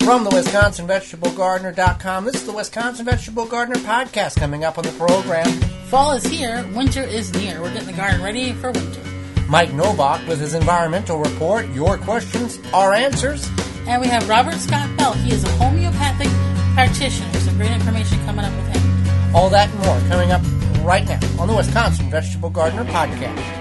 From the WisconsinVegetableGardener.com, this is the Wisconsin Vegetable Gardener Podcast. Coming up on the program, fall is here, winter is near. We're getting the garden ready for winter. Mike Novak with his environmental report, your questions, our answers. And we have Robert Scott Bell. He is a homeopathic practitioner. Some great information coming up with him. All that and more coming up right now on the Wisconsin Vegetable Gardener Podcast.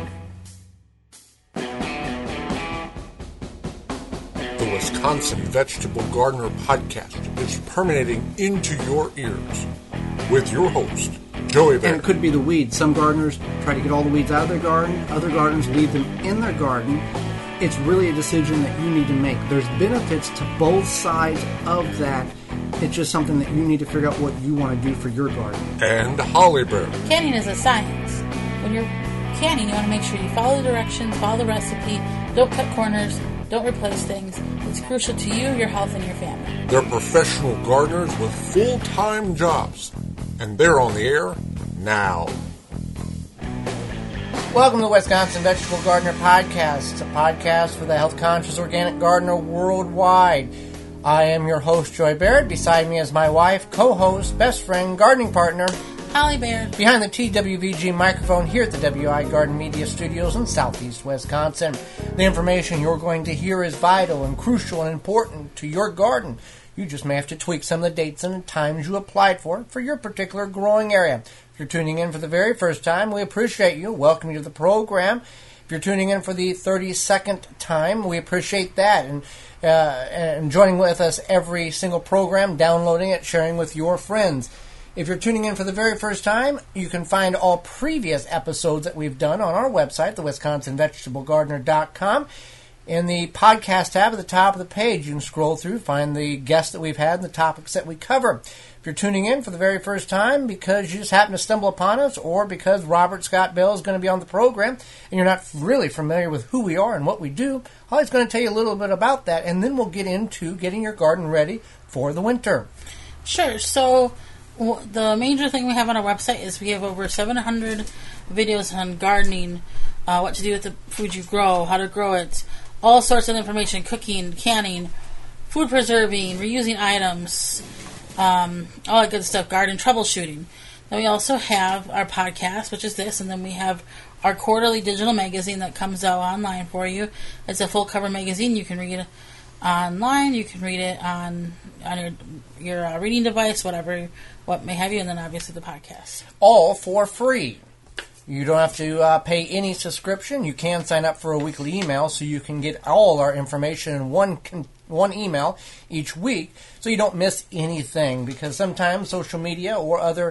The Wisconsin Vegetable Gardener Podcast is permeating into your ears with your host, Joey Bear. And it could be the weeds. Some gardeners try to get all the weeds out of their garden. Other gardeners leave them in their garden. It's really a decision that you need to make. There's benefits to both sides of that. It's just something that you need to figure out what you want to do for your garden. And Holly Bear. Canning is a science. When you're canning, you want to make sure you follow the directions, follow the recipe, don't cut corners, don't replace things. It's crucial to you, your health, and your family. They're professional gardeners with full-time jobs, and they're on the air now. Welcome to the Wisconsin Vegetable Gardener Podcast. It's a podcast for the health-conscious organic gardener worldwide. I am your host, Joy Baird. Beside me is my wife, co-host, best friend, gardening partner, Holly Baird. Behind the TWVG microphone here at the WI Garden Media Studios in southeast Wisconsin. The information you're going to hear is vital and crucial and important to your garden. You just may have to tweak some of the dates and the times you applied for your particular growing area. If you're tuning in for the very first time, we appreciate you. Welcome you to the program. If you're tuning in for the 32nd time, we appreciate that. And joining with us every single program, downloading it, sharing with your friends. If you're tuning in for the very first time, you can find all previous episodes that we've done on our website, the WisconsinVegetableGardener.com. In the podcast tab at the top of the page, you can scroll through, find the guests that we've had and the topics that we cover. If you're tuning in for the very first time because you just happen to stumble upon us or because Robert Scott Bell is going to be on the program and you're not really familiar with who we are and what we do, Holly's going to tell you a little bit about that, and then we'll get into getting your garden ready for the winter. Sure. So the major thing we have on our website is we have over 700 videos on gardening, what to do with the food you grow, how to grow it, all sorts of information, cooking, canning, food preserving, reusing items, all that good stuff, garden troubleshooting. Then we also have our podcast, which is this, and then we have our quarterly digital magazine that comes out online for you. It's a full cover magazine. You can read it online, you can read it on your reading device, what may have you, and then obviously the podcast. All for free. You don't have to pay any subscription. You can sign up for a weekly email so you can get all our information in one email each week so you don't miss anything, because sometimes social media or other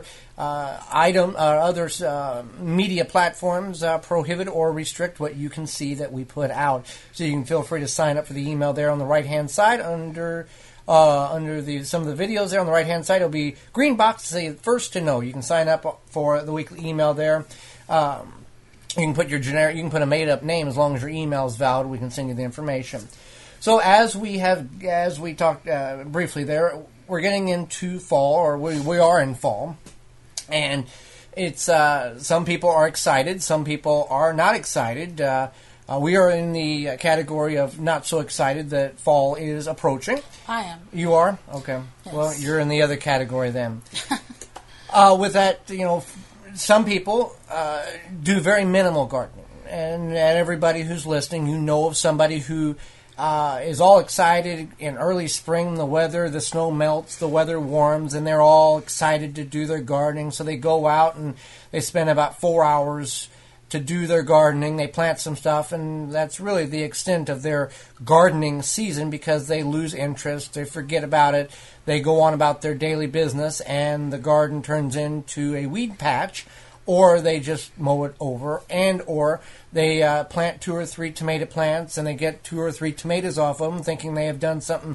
media platforms prohibit or restrict what you can see that we put out. So you can feel free to sign up for the email there on the right-hand side under some of the videos there on the right-hand side. It'll be green box to say first to know. You can sign up for the weekly email there. You can put you can put a made-up name as long as your email is valid. We can send you the information. So as we talked briefly there, we're getting into fall, or we are in fall, and it's some people are excited, some people are not excited. We are in the category of not so excited that fall is approaching. I am. You are? Okay. Yes. Well, you're in the other category then. With that, some people do very minimal gardening. And everybody who's listening, you know of somebody who is all excited in early spring, the snow melts, the weather warms, and they're all excited to do their gardening. So they go out and they spend about 4 hours to do their gardening. They plant some stuff, and that's really the extent of their gardening season, because they lose interest, they forget about it, they go on about their daily business, and the garden turns into a weed patch, or they just mow it over, and or they plant 2 or 3 tomato plants, and they get 2 or 3 tomatoes off of them, thinking they have done something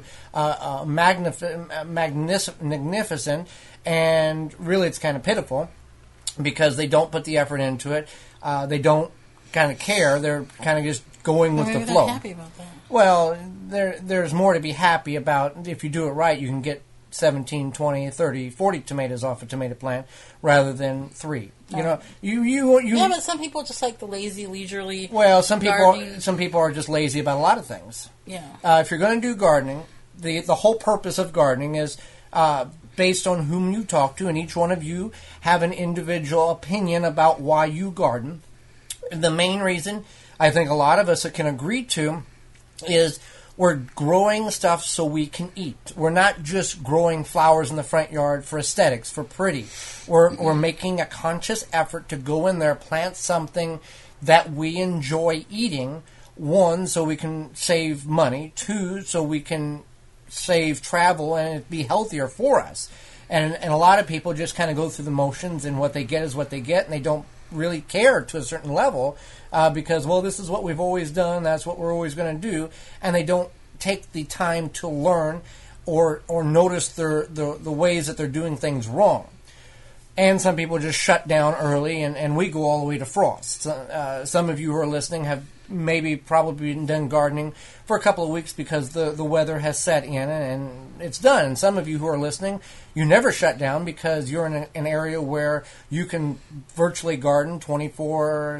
magnificent, and really it's kind of pitiful, because they don't put the effort into it. They don't kind of care. They're kind of just going with the flow. They're happy about that. Well, there's more to be happy about. If you do it right, you can get 17, 20, 30, 40 tomatoes off a tomato plant rather than 3. You know, you Yeah, but some people just like the lazy, leisurely. Well, some gardening. people are just lazy about a lot of things. Yeah. If you're going to do gardening, the whole purpose of gardening is based on whom you talk to, and each one of you have an individual opinion about why you garden. The main reason I think a lot of us can agree to is we're growing stuff so we can eat. We're not just growing flowers in the front yard for aesthetics, for pretty. We're making a conscious effort to go in there, plant something that we enjoy eating. One, so we can save money. Two, so we can save travel and it be healthier for us. And a lot of people just kind of go through the motions, and what they get is what they get, and they don't really care to a certain level because, well, this is what we've always done, that's what we're always going to do, and they don't take the time to learn or notice the ways that they're doing things wrong. And some people just shut down early, and we go all the way to frost. Some of you who are listening have maybe probably been done gardening for a couple of weeks because the weather has set in and it's done. And some of you who are listening, you never shut down because you're in an area where you can virtually garden 24/7,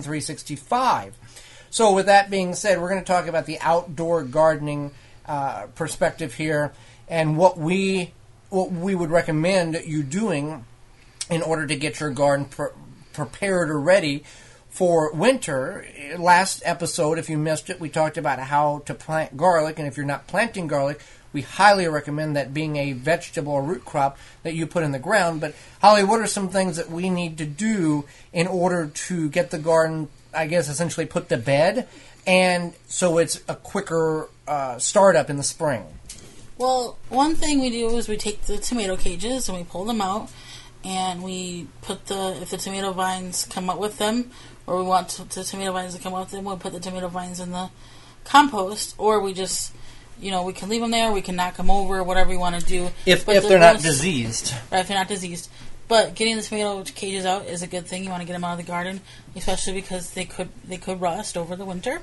365. So with that being said, we're going to talk about the outdoor gardening perspective here and what we would recommend you doing in order to get your garden prepared or ready for winter. Last episode, if you missed it, we talked about how to plant garlic, and if you're not planting garlic, we highly recommend that being a vegetable or root crop that you put in the ground. But Holly, what are some things that we need to do in order to get the garden, I guess, essentially put to bed, and so it's a quicker startup in the spring? Well, one thing we do is we take the tomato cages and we pull them out, and we put if the tomato vines come up with them, or we want the tomato vines to come up with them, we'll put the tomato vines in the compost, or we just, we can leave them there, we can knock them over, whatever we want to do. If they're not diseased. Right, if they're not diseased. But getting the tomato cages out is a good thing. You want to get them out of the garden, especially because they could rust over the winter.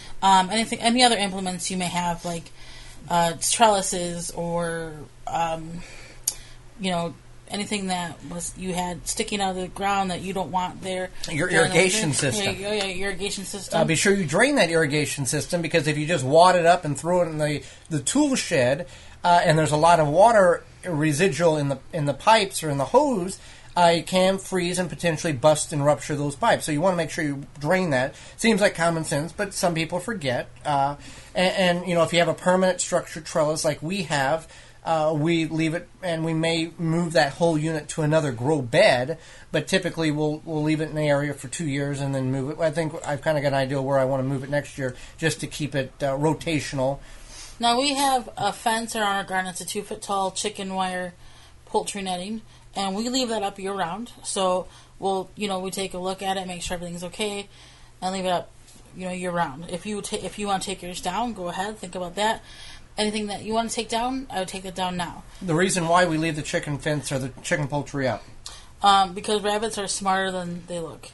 Any other implements you may have, like trellises or, anything that you had sticking out of the ground that you don't want there. Your irrigation system. Yeah, irrigation system. Be sure you drain that irrigation system, because if you just wad it up and throw it in the tool shed, and there's a lot of water residual in the pipes or in the hose, it can freeze and potentially bust and rupture those pipes. So you want to make sure you drain that. Seems like common sense, but some people forget. And if you have a permanent structured trellis like we have, we leave it, and we may move that whole unit to another grow bed, but typically we'll leave it in the area for 2 years and then move it. I think I've kind of got an idea where I want to move it next year, just to keep it rotational. Now we have a fence around our garden. It's a 2-foot tall chicken wire poultry netting, and we leave that up year round. So we take a look at it, make sure everything's okay, and leave it up, year round. If you want to take yours down, go ahead, think about that. Anything that you want to take down, I would take that down now. The reason why we leave the chicken fence or the chicken poultry up? Because rabbits are smarter than they look.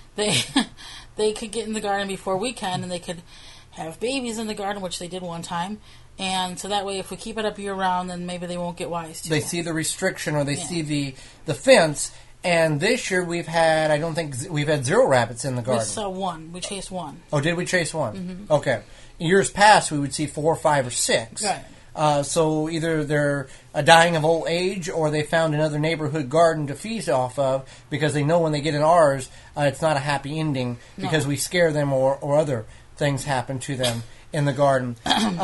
They could get in the garden before we can, and they could have babies in the garden, which they did one time. And so that way, if we keep it up year-round, then maybe they won't get wise to it. They see the restriction, or they see the fence. And this year we've had 0 rabbits in the garden. We saw one. We chased one. Oh, did we chase one? Mm-hmm. Okay. Years past, we would see 4, 5, or 6. Right. So either they're dying of old age, or they found another neighborhood garden to feast off of, because they know when they get in ours, it's not a happy ending, because we scare them or other things happen to them in the garden.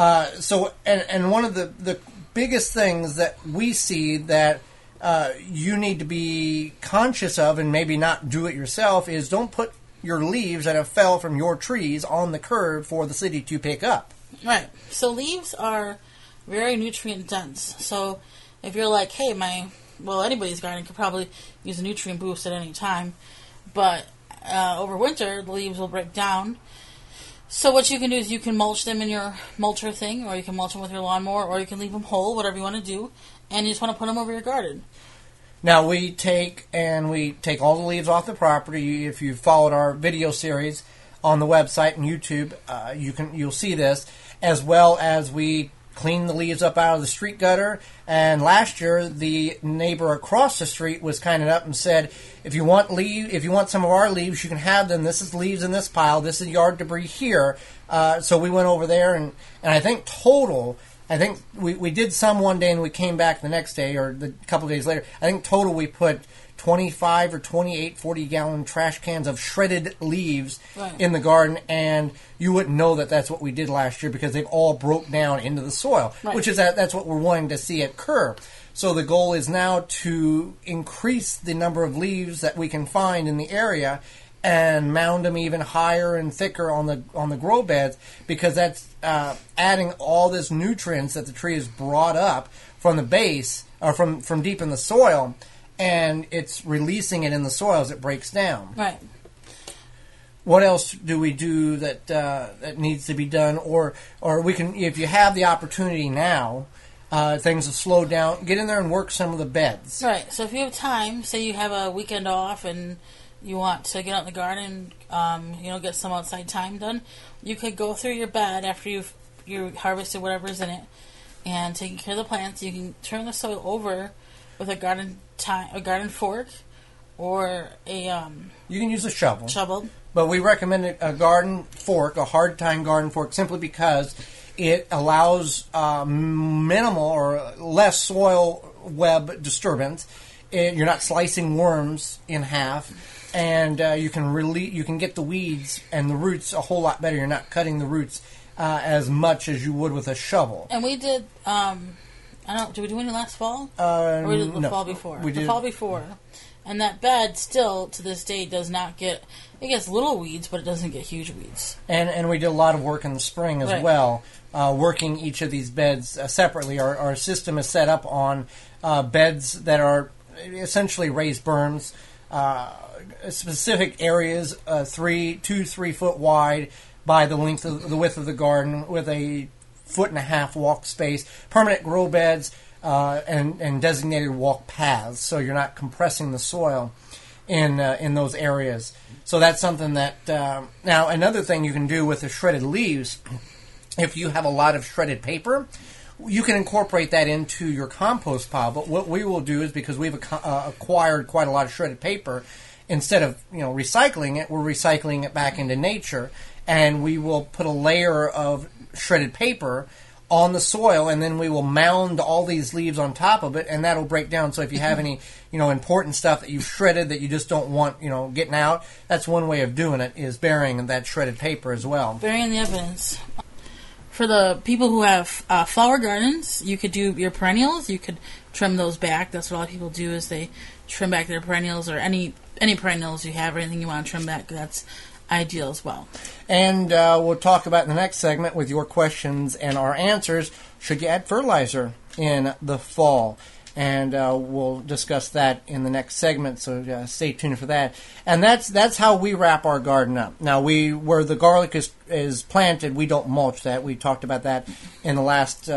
And one of the biggest things that we see that you need to be conscious of, and maybe not do it yourself, is don't put your leaves that have fell from your trees on the curb for the city to pick up. Right. So leaves are very nutrient dense. So if you're like, hey, anybody's garden could probably use a nutrient boost at any time, but over winter the leaves will break down. So what you can do is you can mulch them in your mulcher thing, or you can mulch them with your lawnmower, or you can leave them whole, whatever you want to do, and you just want to put them over your garden. Now, we take all the leaves off the property. If you've followed our video series on the website and YouTube, you'll see this, as well as we clean the leaves up out of the street gutter. And last year, the neighbor across the street was kind enough and said, if you want some of our leaves, you can have them. This is leaves in this pile. This is yard debris here. So we went over there, and I think total, I think we did some one day and we came back the next day or the couple days later. I think total we put 25 or 28 40-gallon trash cans of shredded leaves in the garden, and you wouldn't know that that's what we did last year because they've all broke down into the soil, which is that's what we're wanting to see occur. So the goal is now to increase the number of leaves that we can find in the area and mound them even higher and thicker on the grow beds, because that's adding all this nutrients that the tree has brought up from the base or from deep in the soil, and it's releasing it in the soil as it breaks down. Right. What else do we do that needs to be done, or we can, if you have the opportunity now, things have slowed down, get in there and work some of the beds. Right. So if you have time, say you have a weekend off and you want to get out in the garden, get some outside time done, you could go through your bed after you harvested whatever's in it and taking care of the plants. You can turn the soil over with a garden fork or a you can use a shovel. But we recommend a garden fork, a hard-tine garden fork, simply because it allows minimal or less soil web disturbance. You're not slicing worms in half. And you can get the weeds and the roots a whole lot better. You're not cutting the roots as much as you would with a shovel. And we did, did we do any last fall? Or we did the fall before? We did. The fall before. And that bed still, to this day, does not get, it gets little weeds, but it doesn't get huge weeds. And we did a lot of work in the spring as well, working each of these beds separately. Our system is set up on beds that are essentially raised berms, specific areas, 3 foot wide by the width of the garden, with a 1.5 foot walk space, permanent grow beds, and designated walk paths, so you're not compressing the soil in those areas. So that's something that now another thing you can do with the shredded leaves, if you have a lot of shredded paper, you can incorporate that into your compost pile. But what we will do is, because we've acquired quite a lot of shredded paper, instead of recycling it, we're recycling it back into nature, and we will put a layer of shredded paper on the soil, and then we will mound all these leaves on top of it, and that'll break down. So if you have any important stuff that you've shredded that you just don't want getting out, that's one way of doing it, is burying that shredded paper as well. Burying the evidence. For the people who have flower gardens, you could do your perennials. You could trim those back. That's what a lot of people do, is they trim back their perennials, or any perennials you have, or anything you want to trim back. That's ideal as well. And we'll talk about in the next segment with your questions and our answers. Should you add fertilizer in the fall? And we'll discuss that in the next segment, so stay tuned for that. And that's how we wrap our garden up. Now, where the garlic is planted, we don't mulch that. We talked about that in the last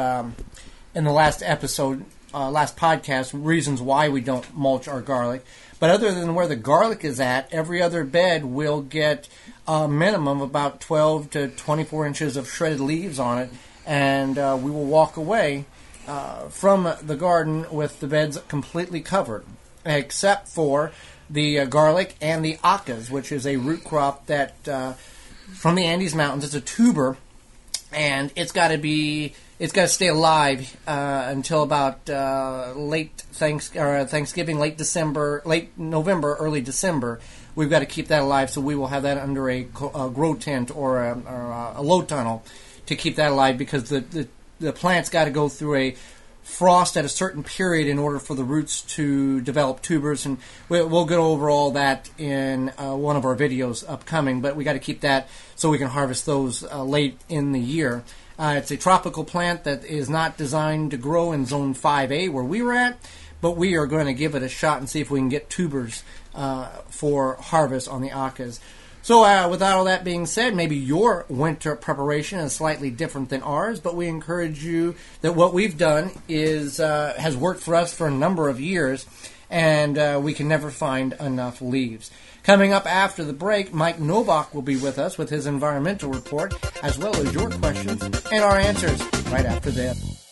episode, last podcast, reasons why we don't mulch our garlic. But other than where the garlic is at, every other bed will get a minimum of about 12 to 24 inches of shredded leaves on it, and we will walk away from the garden with the beds completely covered, except for the garlic and the acas, which is a root crop that from the Andes Mountains. It's a tuber, and it's got to stay alive until about late Thanksgiving, late November, early December. We've got to keep that alive, so we will have that under a grow tent or a low tunnel to keep that alive, because the plant's got to go through a frost at a certain period in order for the roots to develop tubers, and we'll go over all that in one of our videos upcoming, but we got to keep that so we can harvest those late in the year. It's a tropical plant that is not designed to grow in Zone 5A where we were at, but we are going to give it a shot and see if we can get tubers for harvest on the acas. So without all that being said, maybe your winter preparation is slightly different than ours, but we encourage you that what we've done has worked for us for a number of years, and we can never find enough leaves. Coming up after the break, Mike Novak will be with us with his environmental report, as well as your questions and our answers right after this.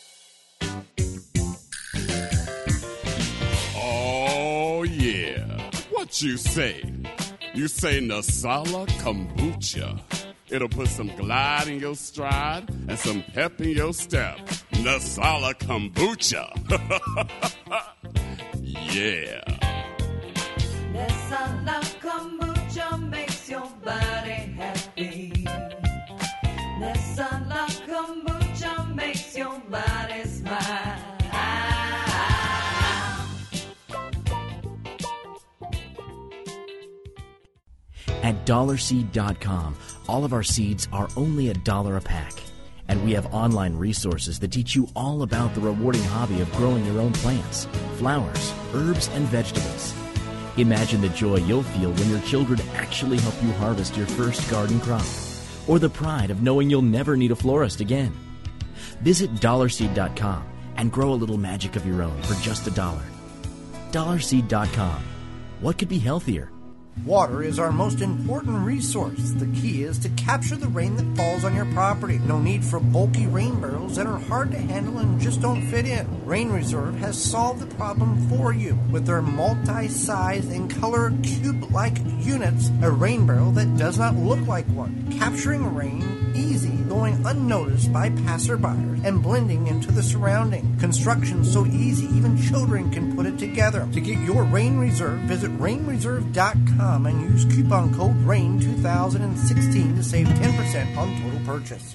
Oh, yeah. What you say? You say Nasala Kombucha. It'll put some glide in your stride and some pep in your step. Nasala Kombucha. Yeah. Nasala Kombucha makes your body happy. Nasala Kombucha makes your body smile. At DollarSeed.com, all of our seeds are only $1 a pack. And we have online resources that teach you all about the rewarding hobby of growing your own plants, flowers, herbs, and vegetables. Imagine the joy you'll feel when your children actually help you harvest your first garden crop, or the pride of knowing you'll never need a florist again. Visit DollarSeed.com and grow a little magic of your own for just $1. DollarSeed.com. What could be healthier? Water is our most important resource. The key is to capture the rain that falls on your property. No need for bulky rain barrels that are hard to handle and just don't fit in. Rain Reserve has solved the problem for you with their multi-size and color cube-like units. A rain barrel that does not look like one. Capturing rain easy, going unnoticed by passerbyers and blending into the surrounding. Construction so easy, even children can put it together. To get your Rain Reserve, visit rainreserve.com and use coupon code RAIN2016 to save 10% on total purchase.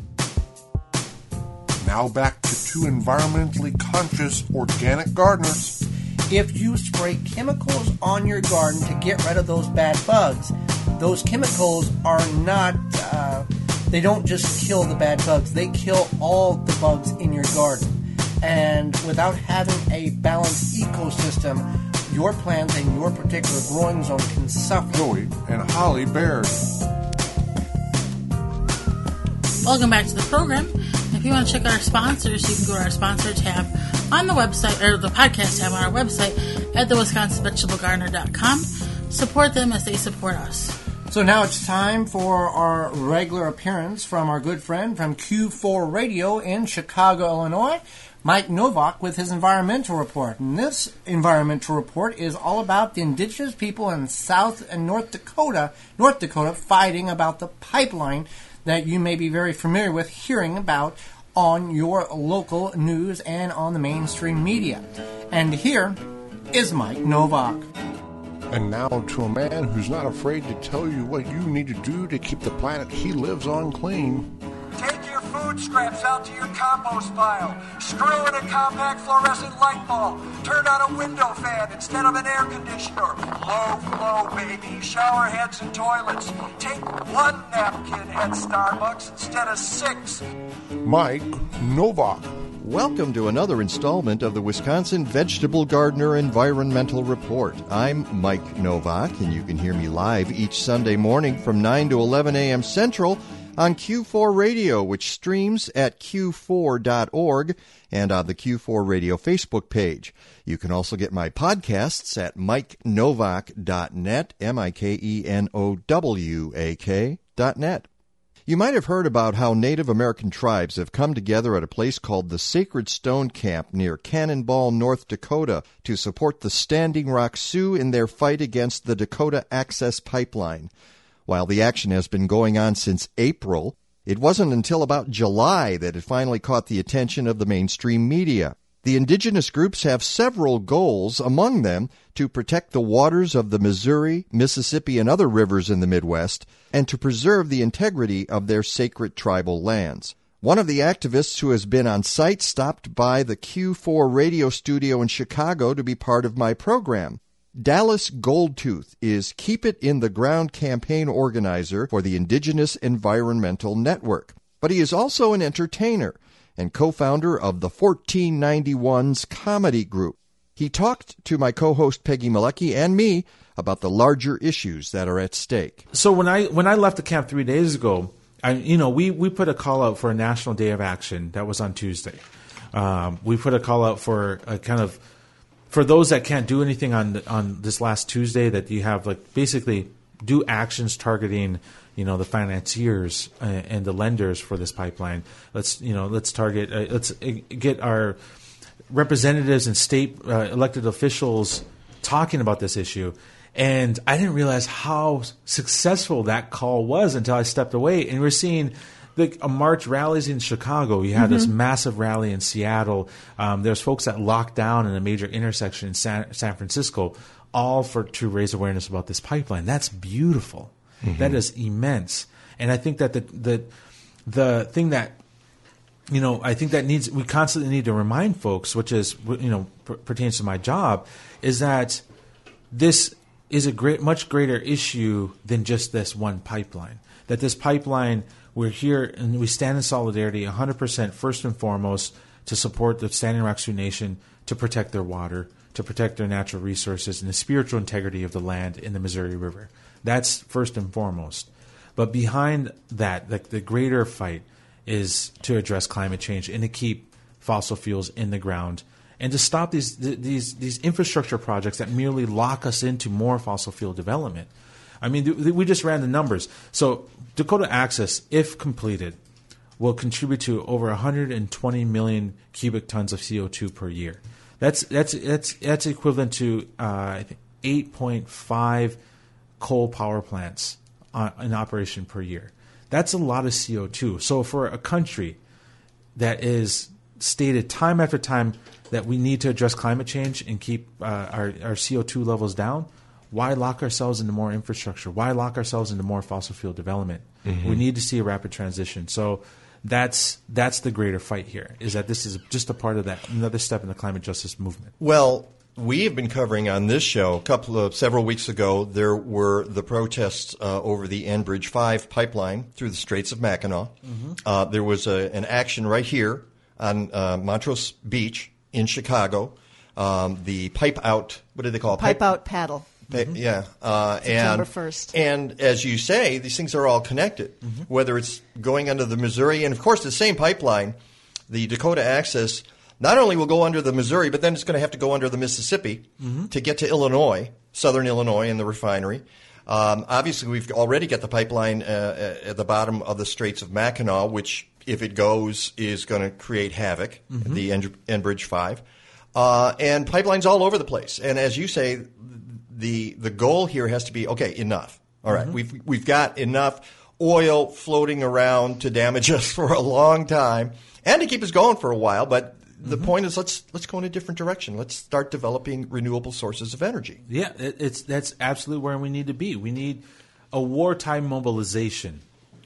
Now back to two environmentally conscious organic gardeners. If you spray chemicals on your garden to get rid of those bad bugs, those chemicals are not, they don't just kill the bad bugs, they kill all the bugs in your garden. And without having a balanced ecosystem, your plants and your particular growing zone can suffer. Joey and Holly Baird. Welcome back to the program. If you want to check out our sponsors, you can go to our sponsor tab on the website, or the podcast tab on our website at thewisconsinvegetablegardener.com. Support them as they support us. So now it's time for our regular appearance from our good friend from Q4 Radio in Chicago, Illinois, Mike Novak, with his environmental report. And this environmental report is all about the indigenous people in South and North Dakota fighting about the pipeline that you may be very familiar with hearing about on your local news and on the mainstream media. And here is Mike Novak. And now to a man who's not afraid to tell you what you need to do to keep the planet he lives on clean. Take your food scraps out to your compost pile. Screw in a compact fluorescent light bulb. Turn on a window fan instead of an air conditioner. Low flow, baby. Shower heads and toilets. Take one napkin at Starbucks instead of 6. Mike Novak. Welcome to another installment of the Wisconsin Vegetable Gardener Environmental Report. I'm Mike Novak, and you can hear me live each Sunday morning from 9 to 11 a.m. Central on Q4 Radio, which streams at q4.org and on the Q4 Radio Facebook page. You can also get my podcasts at mikenovak.net, MikeNowak.net. You might have heard about how Native American tribes have come together at a place called the Sacred Stone Camp near Cannonball, North Dakota, to support the Standing Rock Sioux in their fight against the Dakota Access Pipeline. While the action has been going on since April, it wasn't until about July that it finally caught the attention of the mainstream media. The indigenous groups have several goals, among them to protect the waters of the Missouri, Mississippi, and other rivers in the Midwest, and to preserve the integrity of their sacred tribal lands. One of the activists who has been on site stopped by the Q4 radio studio in Chicago to be part of my program. Dallas Goldtooth is Keep It in the Ground campaign organizer for the Indigenous Environmental Network. But he is also an entertainer and co-founder of the 1491's comedy group. He talked to my co-host Peggy Malecki and me about the larger issues that are at stake. So when I left the camp 3 days ago, we put a call out for a National Day of Action. That was on Tuesday. We put a call out for a kind of, for those that can't do anything on this last Tuesday, that you have basically do actions targeting the financiers and the lenders for this pipeline. Let's target. Let's get our representatives and state elected officials talking about this issue. And I didn't realize how successful that call was until I stepped away. And we're seeing March rallies in Chicago. You had this massive rally in Seattle. There's folks that locked down in a major intersection in San Francisco, all to raise awareness about this pipeline. That's beautiful. That is immense. And I think that the thing that, I think that we constantly need to remind folks, which is, pertains to my job, is that this is a much greater issue than just this one pipeline. That this pipeline, we're here and we stand in solidarity 100% first and foremost to support the Standing Rock Sioux Nation to protect their water, to protect their natural resources and the spiritual integrity of the land in the Missouri River. That's first and foremost. But behind that, the greater fight is to address climate change and to keep fossil fuels in the ground and to stop these infrastructure projects that merely lock us into more fossil fuel development. I mean, we just ran the numbers. So Dakota Access, if completed, will contribute to over 120 million cubic tons of CO2 per year. That's equivalent to I think 8.5 coal power plants in operation per year. That's a lot of CO2. So for a country that is stated time after time that we need to address climate change and keep our CO2 levels down, why lock ourselves into more infrastructure? Why lock ourselves into more fossil fuel development? We need to see a rapid transition. So that's the greater fight here, is that this is just a part of that, another step in the climate justice movement. Well, we have been covering on this show several weeks ago, there were the protests over the Enbridge 5 pipeline through the Straits of Mackinac. There was an action right here on Montrose Beach in Chicago. The pipe out, what do they call it? Pipe out paddle. Yeah. September 1st. And as you say, these things are all connected, whether it's going under the Missouri. And, of course, the same pipeline, the Dakota Access, not only will go under the Missouri, but then it's going to have to go under the Mississippi to get to Illinois, southern Illinois, and the refinery. Obviously, we've already got the pipeline at the bottom of the Straits of Mackinac, which, if it goes, is going to create havoc, the Enbridge 5. And pipelines all over the place. And as you say, the goal here has to be, okay, enough. All right, we've got enough oil floating around to damage us for a long time and to keep us going for a while. But the point is, let's go in a different direction. Let's start developing renewable sources of energy. Yeah, that's absolutely where we need to be. We need a wartime mobilization.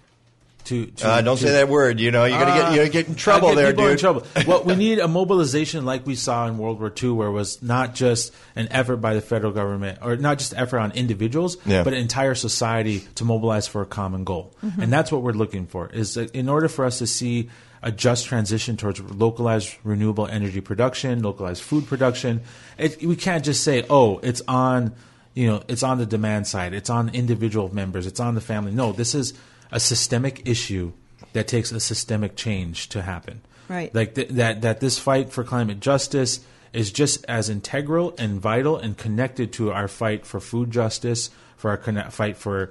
Don't say that word. You're gonna get in trouble there, dude. In trouble. Well, we need a mobilization like we saw in World War II, where it was not just an effort by the federal government, or not just an effort on individuals, but an entire society to mobilize for a common goal. And that's what we're looking for. Is in order for us to see a just transition towards localized renewable energy production, localized food production, we can't just say, "Oh, it's on the demand side, it's on individual members, it's on the family." No, this is a systemic issue that takes a systemic change to happen. Right. Like that this fight for climate justice is just as integral and vital and connected to our fight for food justice, for our fight for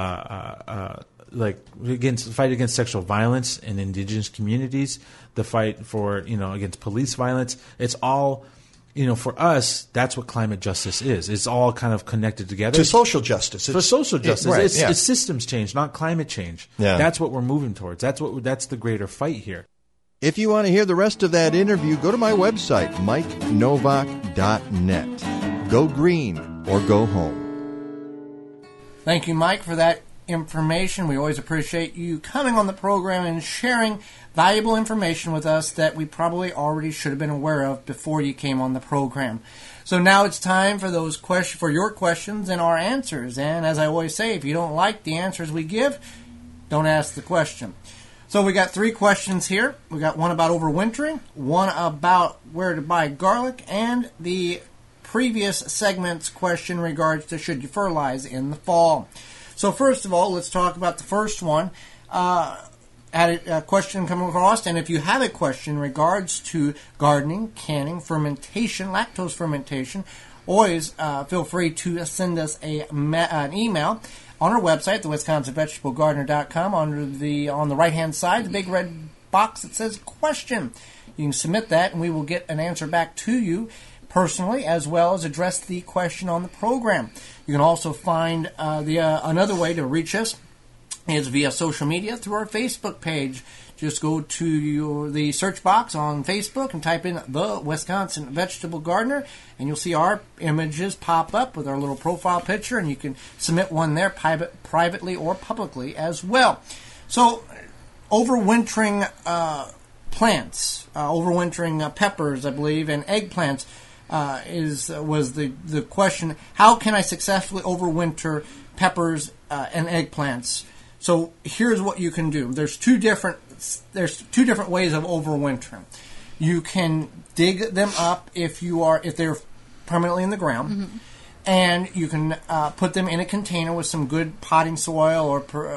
fight against sexual violence in indigenous communities, the fight for against police violence. It's all. For us, that's what climate justice is. It's all kind of connected together. To social justice. For social justice. Right, it's systems change, not climate change. Yeah. That's what we're moving towards. That's the greater fight here. If you want to hear the rest of that interview, go to my website, MikeNovak.net. Go green or go home. Thank you, Mike, for that information. We always appreciate you coming on the program and sharing valuable information with us that we probably already should have been aware of before you came on the program. So now it's time for for your questions and our answers. And as I always say, if you don't like the answers we give, don't ask the question. So we got 3 questions here. We got one about overwintering, one about where to buy garlic, and the previous segment's question in regards to should you fertilize in the fall. So first of all, let's talk about the first one. Had a question come across, and if you have a question in regards to gardening, canning, fermentation, lactose fermentation, always feel free to send us an email on our website, the WisconsinVegetableGardener.com. On the right-hand side, the big red box that says question. You can submit that, and we will get an answer back to you personally, as well as address the question on the program. You can also find another way to reach us is via social media through our Facebook page. Just go to the search box on Facebook and type in the Wisconsin Vegetable Gardener, and you'll see our images pop up with our little profile picture, and you can submit one there privately or publicly as well. So, overwintering plants, overwintering peppers, I believe, and eggplants was the question. How can I successfully overwinter peppers and eggplants? So here's what you can do. There's two different ways of overwintering. You can dig them up if they're permanently in the ground, and you can put them in a container with some good potting soil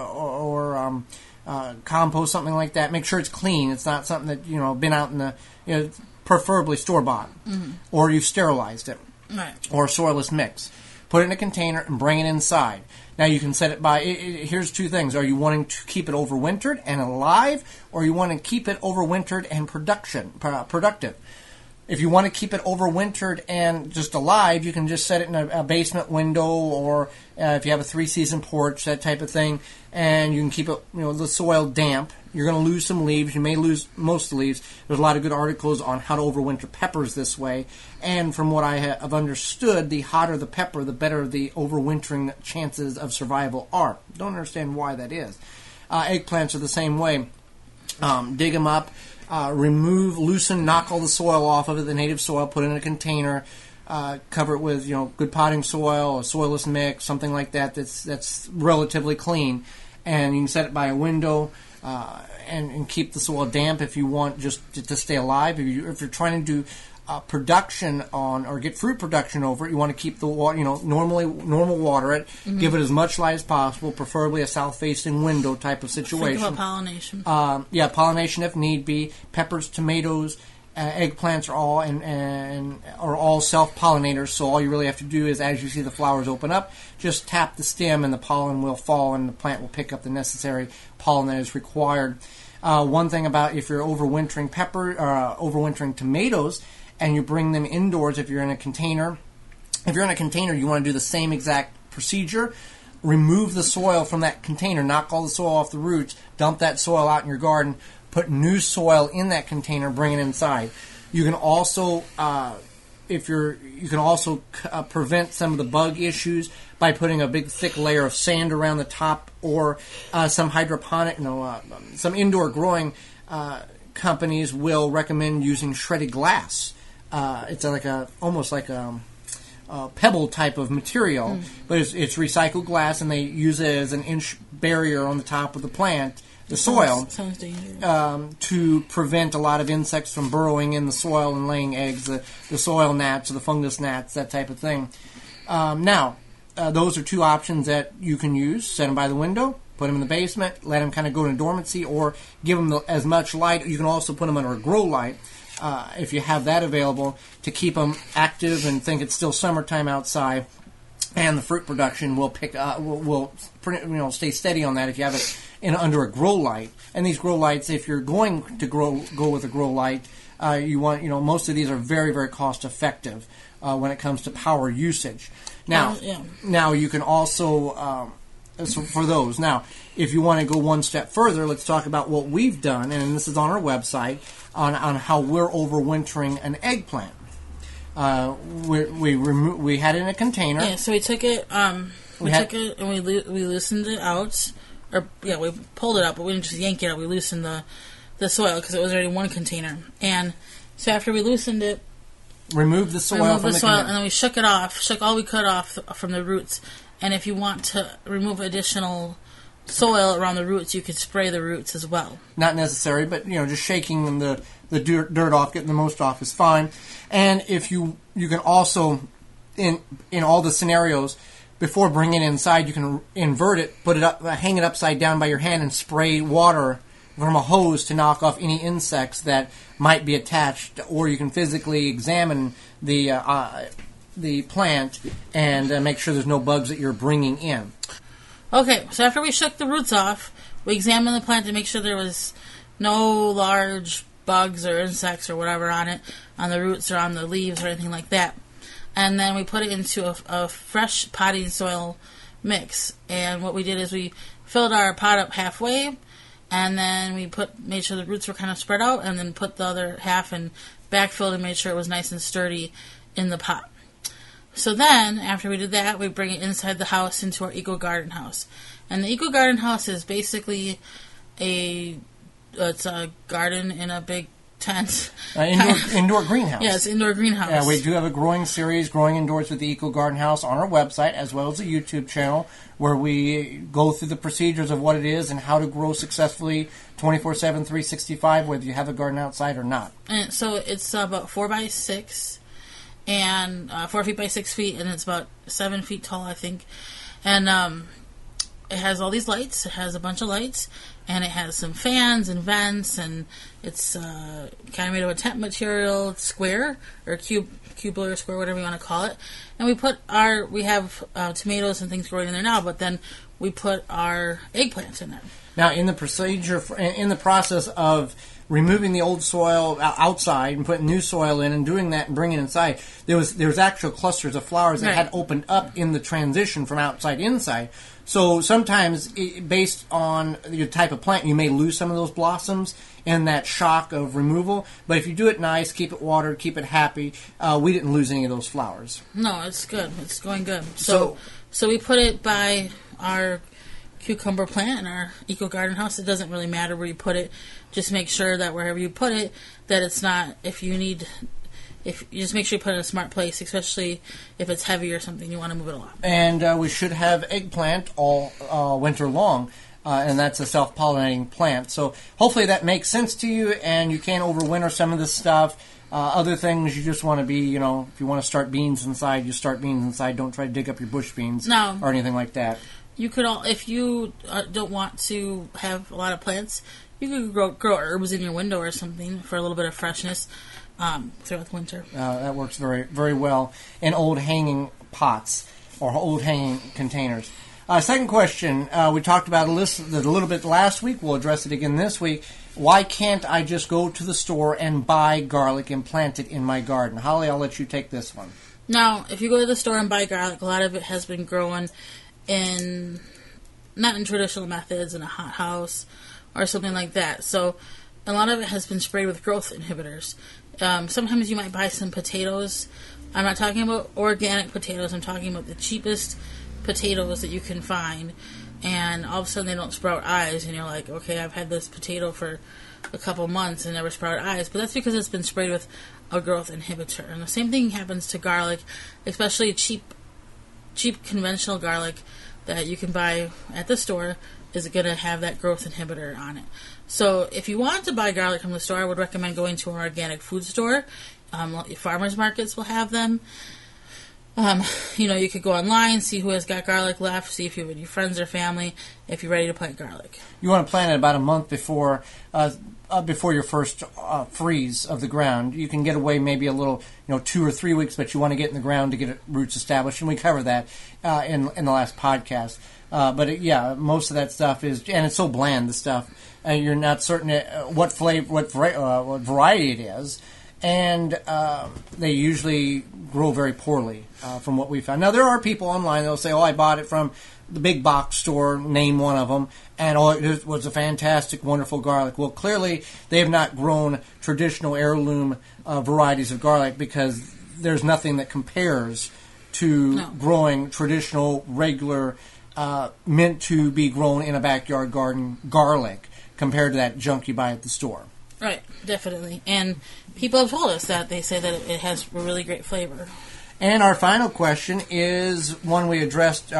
or compost, something like that. Make sure it's clean. It's not something that been out in the preferably store bought, or you've sterilized it, right, or a soilless mix. Put it in a container and bring it inside. Now you can set it by. Here's two things: are you wanting to keep it overwintered and alive, or you want to keep it overwintered and productive? If you want to keep it overwintered and just alive, you can just set it in a basement window, or if you have a 3-season porch, that type of thing, and you can keep it, the soil damp. You're going to lose some leaves. You may lose most of the leaves. There's a lot of good articles on how to overwinter peppers this way, and from what I have understood, the hotter the pepper, the better the overwintering chances of survival are. Don't understand why that is. Eggplants are the same way. Dig them up. Loosen, knock all the soil off of it, the native soil, put it in a container, cover it with, good potting soil, a soilless mix, something like that that's relatively clean, and you can set it by a window, and keep the soil damp if you want just to stay alive. If you're trying to do production or get fruit production over it, you want to keep the water, normal water it, give it as much light as possible, preferably a south-facing window type of situation. Think about pollination. Pollination if need be. Peppers, tomatoes, eggplants are all self-pollinators, so all you really have to do is, as you see the flowers open up, just tap the stem and the pollen will fall and the plant will pick up the necessary pollen that is required. One thing about if you're overwintering overwintering tomatoes, and you bring them indoors if you're in a container. If you're in a container, you want to do the same exact procedure. Remove the soil from that container, knock all the soil off the roots, dump that soil out in your garden, put new soil in that container, bring it inside. You can also prevent some of the bug issues by putting a big thick layer of sand around the top, or some hydroponic, some indoor growing companies will recommend using shredded glass. It's almost like a pebble type of material, but it's recycled glass, and they use it as an inch barrier on the top of the plant, the soil, sounds dangerous. To prevent a lot of insects from burrowing in the soil and laying eggs, the soil gnats or the fungus gnats, that type of thing. Those are two options that you can use. Set them by the window, put them in the basement, let them kind of go into dormancy, or give them as much light. You can also put them under a grow light, if you have that available, to keep them active and think it's still summertime outside, and the fruit production will pick up, will stay steady on that if you have it under a grow light. And these grow lights, if you're going to go with a grow light, you want, most of these are very, very cost effective when it comes to power usage. Now you can also so for those. Now, if you want to go one step further, let's talk about what we've done, and this is on our website, on how we're overwintering an eggplant. We had it in a container. Yeah, so we took it. We took it and we loosened it out. We pulled it out, but we didn't just yank it out. We loosened the soil because it was already in one container. And so after we loosened it, removed the soil, and then we shook it off, shook all we could off from the roots. And if you want to remove additional soil around the roots, you could spray the roots as well. Not necessary, but just shaking the dirt off, getting the most off is fine. And if you can also, in all the scenarios, before bringing it inside, you can invert it, put it up, hang it upside down by your hand, and spray water from a hose to knock off any insects that might be attached. Or you can physically examine the plant and make sure there's no bugs that you're bringing in. Okay, so after we shook the roots off, we examined the plant to make sure there was no large bugs or insects or whatever on it, on the roots or on the leaves or anything like that. And then we put it into a fresh potting soil mix. And what we did is we filled our pot up halfway, and then we made sure the roots were kind of spread out, and then put the other half and backfilled and made sure it was nice and sturdy in the pot. So then, after we did that, we bring it inside the house into our Eco Garden house. And the Eco Garden house is basically it's a garden in a big tent. Indoor greenhouse. Yeah, it's indoor greenhouse. Yeah, we do have a growing series, Growing Indoors with the Eco Garden House, on our website, as well as a YouTube channel, where we go through the procedures of what it is and how to grow successfully 24/7, 365, whether you have a garden outside or not. And so it's about 4 by 6, and 4 feet by 6 feet, and it's about 7 feet tall, I think. And it has all these lights. It has a bunch of lights, and it has some fans and vents, and it's kind of made of a tent material. It's square, or cubular square, whatever you want to call it. And we have tomatoes and things growing in there now, but then we put our eggplants in there. Now, in the process of removing the old soil outside and putting new soil in and doing that and bringing it inside, there was actual clusters of flowers that had opened up in the transition from outside inside. So sometimes, based on your type of plant, you may lose some of those blossoms in that shock of removal. But if you do it nice, keep it watered, keep it happy, we didn't lose any of those flowers. No, it's good. It's going good. So we put it by our cucumber plant in our Eco Garden house. It doesn't really matter where you put it. Just make sure that wherever you put it, that it's not, if you just make sure you put it in a smart place, especially if it's heavy or something, you want to move it a lot. And we should have eggplant all winter long, and that's a self-pollinating plant. So hopefully that makes sense to you, and you can overwinter some of this stuff. Other things you just want to be, if you want to start beans inside, you start beans inside. Don't try to dig up your bush beans or anything like that. You could if you don't want to have a lot of plants, you could grow herbs in your window or something for a little bit of freshness throughout the winter. That works very, very well in old hanging pots or old hanging containers. Second question, we talked about a little bit last week. We'll address it again this week. Why can't I just go to the store and buy garlic and plant it in my garden? Holly, I'll let you take this one. Now, if you go to the store and buy garlic, a lot of it has been grown not in traditional methods, in a hothouse or something like that. So a lot of it has been sprayed with growth inhibitors. Sometimes you might buy some potatoes. I'm not talking about organic potatoes. I'm talking about the cheapest potatoes that you can find. And all of a sudden they don't sprout eyes. And you're like, okay, I've had this potato for a couple months and never sprouted eyes. But that's because it's been sprayed with a growth inhibitor. And the same thing happens to garlic, especially cheap conventional garlic that you can buy at the store is going to have that growth inhibitor on it. So if you want to buy garlic from the store, I would recommend going to an organic food store. Farmers markets will have them. You could go online, see who has got garlic left, see if you have any friends or family, if you're ready to plant garlic. You want to plant it about a month before your first freeze of the ground. You can get away maybe a little, 2 or 3 weeks, but you want to get in the ground to get roots established, and we cover that in the last podcast. Most of that stuff and it's so bland, the stuff. You're not certain what flavor, what variety it is, and they usually grow very poorly from what we found. Now, there are people online that will say, I bought it from the big box store, name one of them, and it was a fantastic, wonderful garlic. Well, clearly, they have not grown traditional heirloom varieties of garlic because there's nothing that compares to growing traditional, regular, meant to be grown in a backyard garden garlic compared to that junk you buy at the store. Right, definitely. And people have told us that. They say that it has a really great flavor. And our final question is one we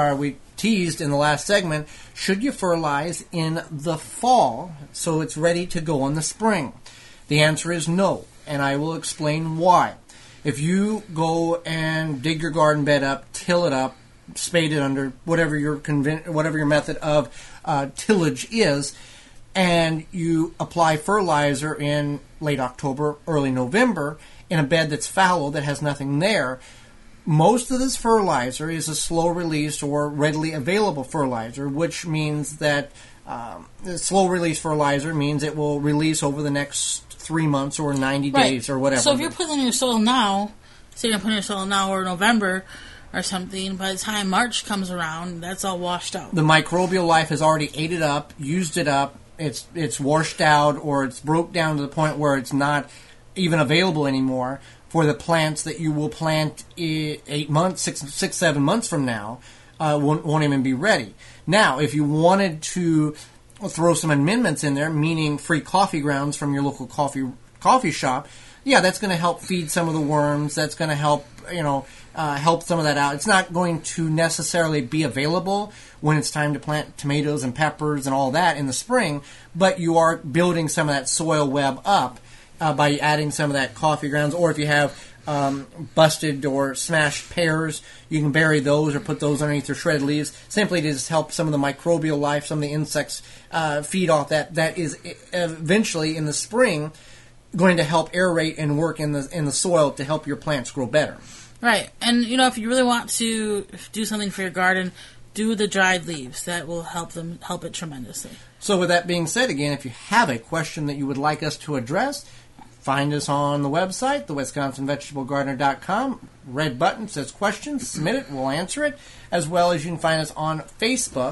teased in the last segment. Should you fertilize in the fall so it's ready to go in the spring? The answer is no, and I will explain why. If you go and dig your garden bed up, till it up, spade it under, whatever your method of tillage is, and you apply fertilizer in late October, early November, in a bed that's fallow, that has nothing there, most of this fertilizer is a slow-release or readily available fertilizer, which means that slow-release fertilizer means it will release over the next 3 months or 90 days or whatever. So if you're putting in your soil now, say you're putting in your soil now or November, or something, by the time March comes around, that's all washed out. The microbial life has already ate it up, used it up, it's washed out, or it's broke down to the point where it's not even available anymore for the plants that you will plant 8 months, 7 months from now, won't even be ready. Now, if you wanted to throw some amendments in there, meaning free coffee grounds from your local coffee shop, yeah, that's going to help feed some of the worms. That's going to help, help some of that out. It's not going to necessarily be available when it's time to plant tomatoes and peppers and all that in the spring, but you are building some of that soil web up by adding some of that coffee grounds. Or if you have busted or smashed pears, you can bury those or put those underneath your shredded leaves, simply to just help some of the microbial life, some of the insects feed off that. That is eventually in the spring going to help aerate and work in the soil to help your plants grow better. Right. And, if you really want to do something for your garden, do the dried leaves. That will help it tremendously. So with that being said, again, if you have a question that you would like us to address, find us on the website, the WisconsinVegetableGardener.com. Red button says questions. Submit it. We'll answer it. As well as you can find us on Facebook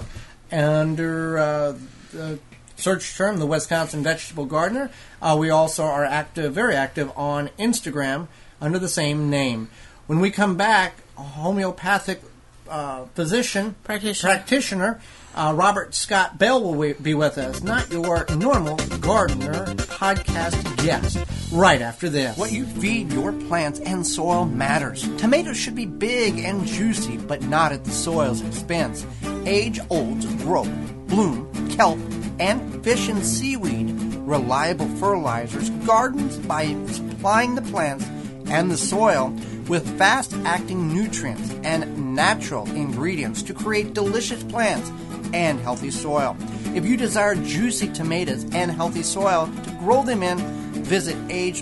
under the search term, the Wisconsin Vegetable Gardener. We also are very active on Instagram under the same name. When we come back, a homeopathic physician, practitioner, Robert Scott Bell will be with us, not your normal gardener podcast guest, right after this. What you feed your plants and soil matters. Tomatoes should be big and juicy, but not at the soil's expense. Age-olds grow, bloom, kelp, and fish and seaweed. Reliable fertilizers gardens by supplying the plants and the soil with fast-acting nutrients and natural ingredients to create delicious plants and healthy soil. If you desire juicy tomatoes and healthy soil to grow them in, visit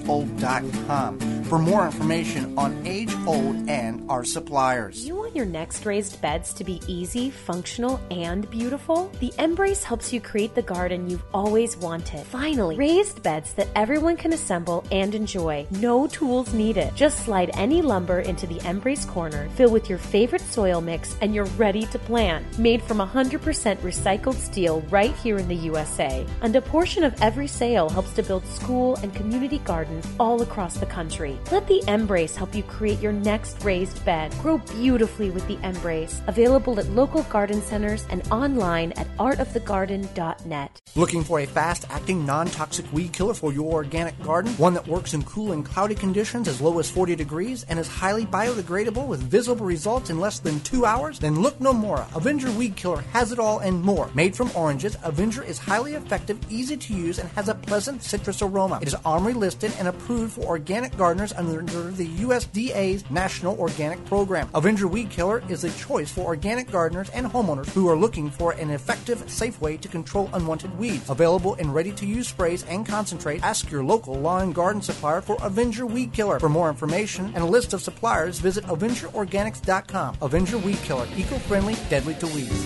ageold.com for more information on Age Old and our suppliers. You want your next raised beds to be easy, functional, and beautiful? The Embrace helps you create the garden you've always wanted. Finally, raised beds that everyone can assemble and enjoy. No tools needed. Just slide any lumber into the Embrace corner, fill with your favorite soil mix, and you're ready to plant. Made from 100% recycled steel right here in the USA. And a portion of every sale helps to build school and community gardens all across the country. Let the Embrace help you create your next raised bed. Grow beautifully with the Embrace. Available at local garden centers and online at artofthegarden.net. Looking for a fast-acting, non-toxic weed killer for your organic garden? One that works in cool and cloudy conditions as low as 40 degrees and is highly biodegradable with visible results in less than 2 hours? Then look no more. Avenger Weed Killer has it all and more. Made from oranges, Avenger is highly effective, easy to use, and has a pleasant citrus aroma. It is OMRI listed and approved for organic gardeners under the USDA's National Organic Program. Avenger Weed Killer is a choice for organic gardeners and homeowners who are looking for an effective, safe way to control unwanted weeds. Available in ready-to-use sprays and concentrate, ask your local lawn and garden supplier for Avenger Weed Killer. For more information and a list of suppliers, visit AvengerOrganics.com. Avenger Weed Killer, eco-friendly, deadly to weeds.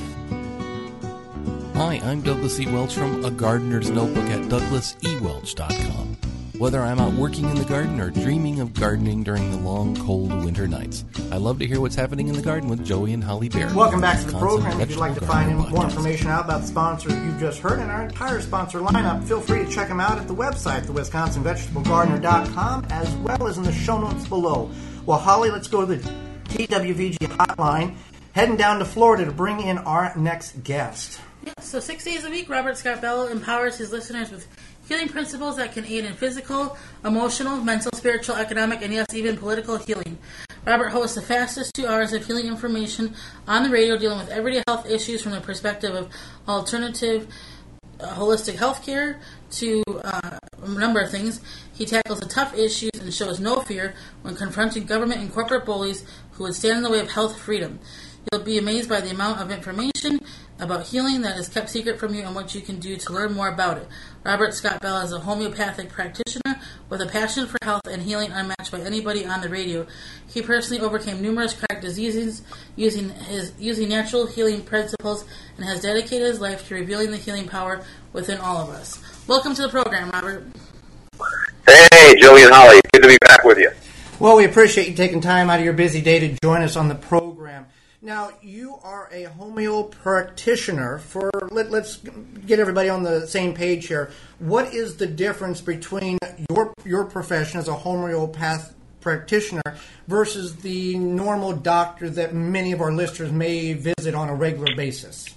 Hi, I'm Douglas E. Welch from A Gardener's Notebook at DouglasEWelch.com. Whether I'm out working in the garden or dreaming of gardening during the long, cold winter nights, I love to hear what's happening in the garden with Joey and Holly Baird. Welcome back to the program. If you'd like to find more information out about the sponsors you've just heard and our entire sponsor lineup, feel free to check them out at the website, the WisconsinVegetableGardener.com, as well as in the show notes below. Well, Holly, let's go to the TWVG hotline, heading down to Florida to bring in our next guest. Yeah, so 6 days a week, Robert Scott Bell empowers his listeners with healing principles that can aid in physical, emotional, mental, spiritual, economic, and yes, even political healing. Robert hosts the fastest 2 hours of healing information on the radio, dealing with everyday health issues from the perspective of alternative holistic healthcare to a number of things. He tackles the tough issues and shows no fear when confronting government and corporate bullies who would stand in the way of health freedom. You'll be amazed by the amount of information about healing that is kept secret from you and what you can do to learn more about it. Robert Scott Bell is a homeopathic practitioner with a passion for health and healing unmatched by anybody on the radio. He personally overcame numerous chronic diseases using natural healing principles and has dedicated his life to revealing the healing power within all of us. Welcome to the program, Robert. Hey, Joey and Holly. Good to be back with you. Well, we appreciate you taking time out of your busy day to join us on the program. Now, you are a homeo practitioner. Let's get everybody on the same page here. What is the difference between your profession as a homeopath practitioner versus the normal doctor that many of our listeners may visit on a regular basis?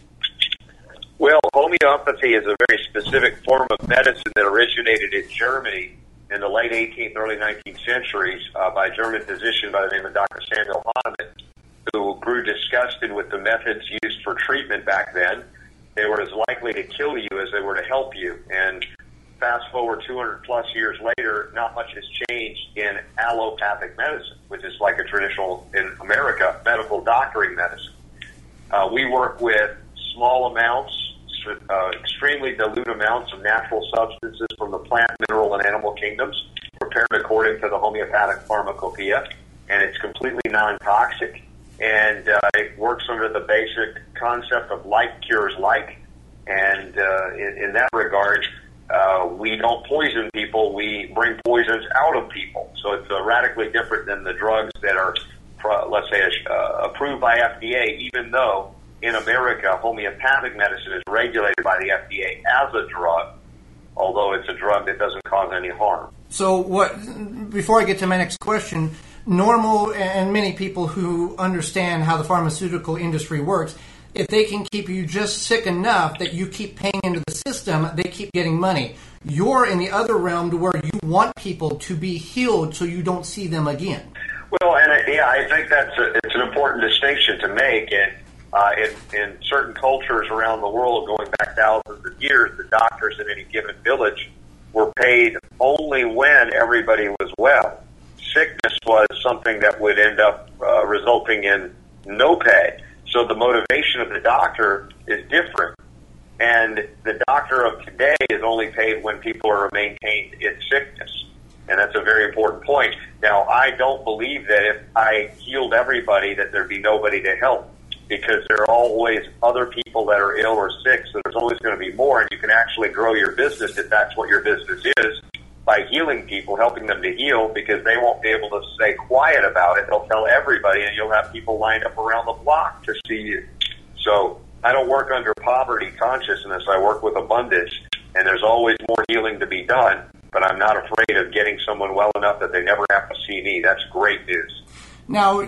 Well, homeopathy is a very specific form of medicine that originated in Germany in the late 18th, early 19th centuries by a German physician by the name of Dr. Samuel Hahnemann, who grew disgusted with the methods used for treatment back then. They were as likely to kill you as they were to help you. And fast forward 200 plus years later, not much has changed in allopathic medicine, which is like a traditional, in America, medical doctoring medicine. We work with small amounts, extremely dilute amounts of natural substances from the plant, mineral, and animal kingdoms, prepared according to the homeopathic pharmacopoeia, and it's completely non-toxic. And it works under the basic concept of like cures like. And in that regard, we don't poison people. We bring poisons out of people. So it's radically different than the drugs that are, let's say, approved by FDA, even though in America, homeopathic medicine is regulated by the FDA as a drug, although it's a drug that doesn't cause any harm. So before I get to my next question, normal and many people who understand how the pharmaceutical industry works, if they can keep you just sick enough that you keep paying into the system, they keep getting money. You're in the other realm to where you want people to be healed so you don't see them again. Well, and I think it's an important distinction to make. And in certain cultures around the world, going back thousands of years, the doctors in any given village were paid only when everybody was well. Sickness was something that would end up resulting in no pay. So the motivation of the doctor is different. And the doctor of today is only paid when people are maintained in sickness. And that's a very important point. Now, I don't believe that if I healed everybody that there'd be nobody to help, because there are always other people that are ill or sick, so there's always going to be more, and you can actually grow your business if that's what your business is, by healing people, helping them to heal, because they won't be able to stay quiet about it. They'll tell everybody, and you'll have people lined up around the block to see you. So I don't work under poverty consciousness. I work with abundance, and there's always more healing to be done, but I'm not afraid of getting someone well enough that they never have to see me. That's great news. Now,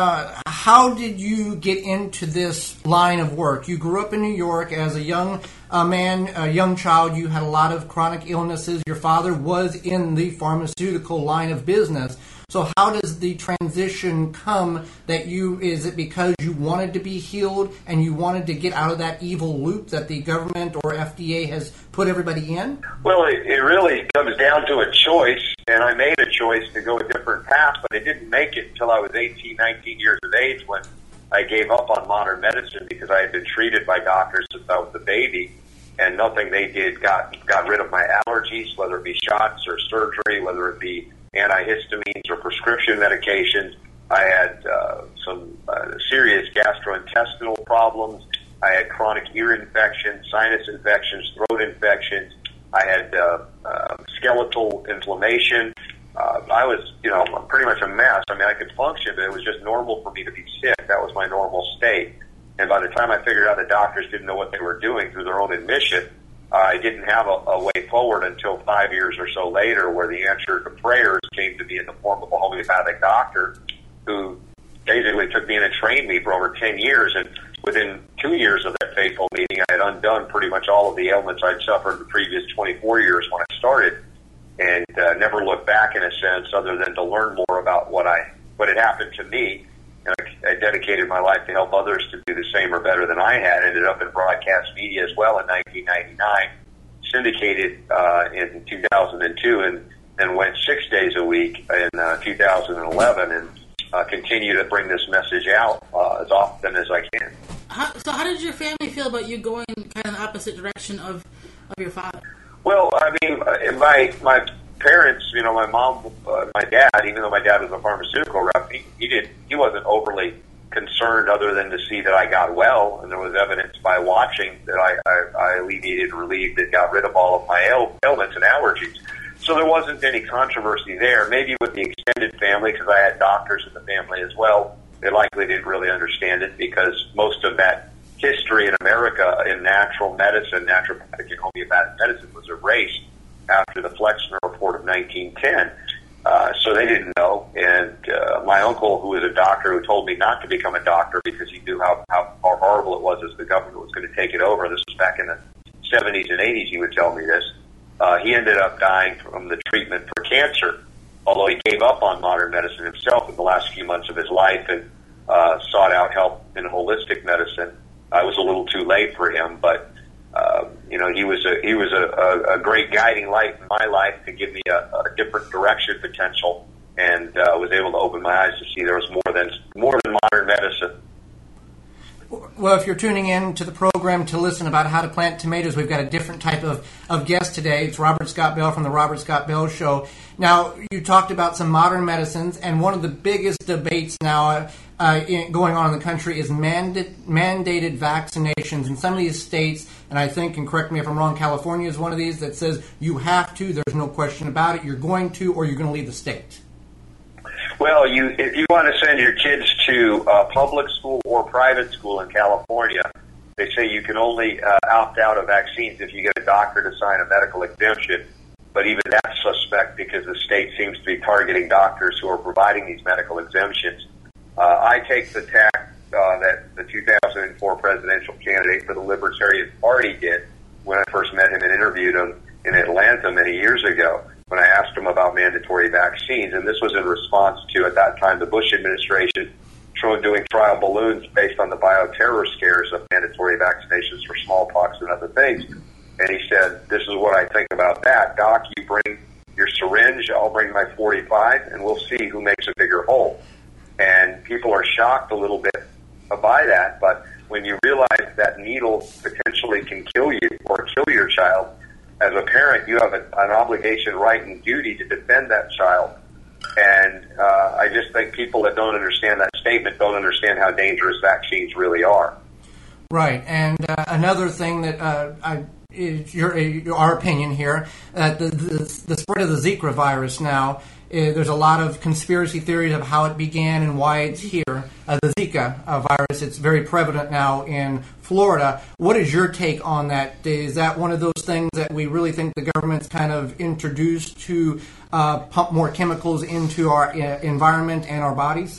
how did you get into this line of work? You grew up in New York as a young man, a young child. You had a lot of chronic illnesses. Your father was in the pharmaceutical line of business. So how does the transition come that is it because you wanted to be healed and you wanted to get out of that evil loop that the government or FDA has put everybody in? Well, it really comes down to a choice, and I made a choice to go a different path, but I didn't make it until I was 18, 19 years of age when I gave up on modern medicine because I had been treated by doctors since I was a baby, and nothing they did got rid of my allergies, whether it be shots or surgery, whether it be antihistamines or prescription medications. I had some serious gastrointestinal problems. I had chronic ear infections, sinus infections, throat infections. I had skeletal inflammation. I was, pretty much a mess. I mean, I could function, but it was just normal for me to be sick. That was my normal state. And by the time I figured out the doctors didn't know what they were doing through their own admission, I didn't have a way forward until 5 years or so later, where the answer to prayers came to me in the form of a homeopathic doctor who basically took me in and trained me for over 10 years. And within 2 years of that fateful meeting, I had undone pretty much all of the ailments I'd suffered the previous 24 years when I started, and never looked back in a sense other than to learn more about what had happened to me. And I dedicated my life to help others to do the same or better than I had. Ended up in broadcast media as well in 1999, syndicated in 2002, and then went 6 days a week in 2011, and continue to bring this message out as often as I can. So how did your family feel about you going kind of the opposite direction of your father? Well, I mean, my parents, my mom, my dad, even though my dad was a pharmaceutical rep, he wasn't overly concerned other than to see that I got well, and there was evidence by watching that I alleviated, relieved, and got rid of all of my ailments and allergies. So there wasn't any controversy there. Maybe with the extended family, because I had doctors in the family as well, They likely didn't really understand it because most of that history in America in natural medicine, naturopathic and homeopathic medicine was erased after the Flexner Report of 1910. So they didn't know. And my uncle, who was a doctor, who told me not to become a doctor because he knew how horrible it was as the government was going to take it over. This was back in the 70s and 80s, he would tell me this. He ended up dying from the treatment for cancer, although he gave up on modern medicine himself in the last few months of his life and sought out help in holistic medicine. I was a little too late for him, but he was a great guiding light in my life to give me a different direction potential, and was able to open my eyes to see there was more than modern medicine. Well, if you're tuning in to the program to listen about how to plant tomatoes, we've got a different type of guest today. It's Robert Scott Bell from the Robert Scott Bell Show. Now, you talked about some modern medicines, and one of the biggest debates now going on in the country is mandated vaccinations in some of these states, and I think, and correct me if I'm wrong, California is one of these that says you have to, there's no question about it, you're going to, or you're going to leave the state. Well, if you want to send your kids to public school or private school in California, they say you can only opt out of vaccines if you get a doctor to sign a medical exemption. But even that's suspect because the state seems to be targeting doctors who are providing these medical exemptions. I take the tack that the 2004 presidential candidate for the Libertarian Party did when I first met him and interviewed him in Atlanta many years ago, when I asked him about mandatory vaccines. And this was in response to, at that time, the Bush administration doing trial balloons based on the bioterror scares of mandatory vaccinations for smallpox and other things. And he said, this is what I think about that. Doc, you bring your syringe, I'll bring my 45, and we'll see who makes a bigger hole. And people are shocked a little bit by that, but when you realize that needle potentially can kill you or kill your child, as a parent, you have an obligation, right, and duty to defend that child. And I just think people that don't understand that statement don't understand how dangerous vaccines really are. Right, and another thing that is our opinion here, the spread of the Zika virus now, there's a lot of conspiracy theories of how it began and why it's here. The Zika virus, it's very prevalent now in Florida. What is your take on that? Is that one of those things that we really think the government's kind of introduced to pump more chemicals into our environment and our bodies?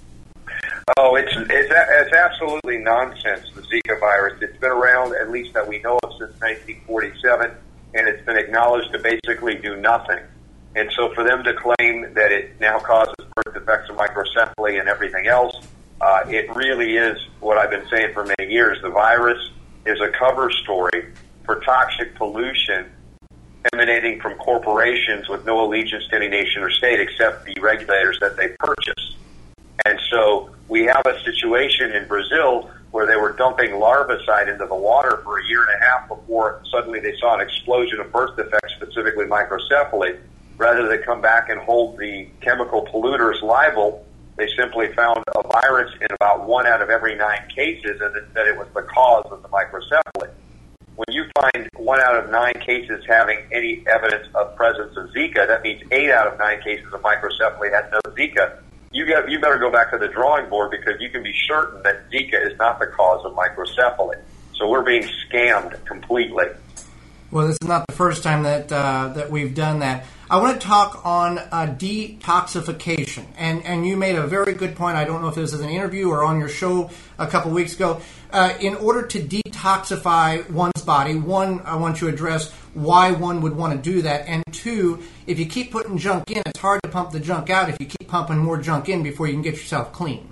Oh, it's absolutely nonsense, the Zika virus. It's been around, at least that we know of, since 1947, and it's been acknowledged to basically do nothing. And so for them to claim that it now causes birth defects and microcephaly and everything else, it really is what I've been saying for many years. The virus is a cover story for toxic pollution emanating from corporations with no allegiance to any nation or state except the regulators that they purchase. And so we have a situation in Brazil where they were dumping larvicide into the water for a year and a half before suddenly they saw an explosion of birth defects, specifically microcephaly. Rather than come back and hold the chemical polluters liable, they simply found a virus in about 1 out of every 9 cases and said it was the cause of the microcephaly. When you find 1 out of 9 cases having any evidence of presence of Zika, that means 8 out of 9 cases of microcephaly had no Zika. You better go back to the drawing board because you can be certain that Zika is not the cause of microcephaly. So we're being scammed completely. Well, this is not the first time that we've done that. I want to talk on detoxification, and you made a very good point. I don't know if this is an interview or on your show a couple weeks ago. In order to detoxify one's body, one, I want you to address why one would want to do that, and two, if you keep putting junk in, it's hard to pump the junk out if you keep pumping more junk in before you can get yourself clean.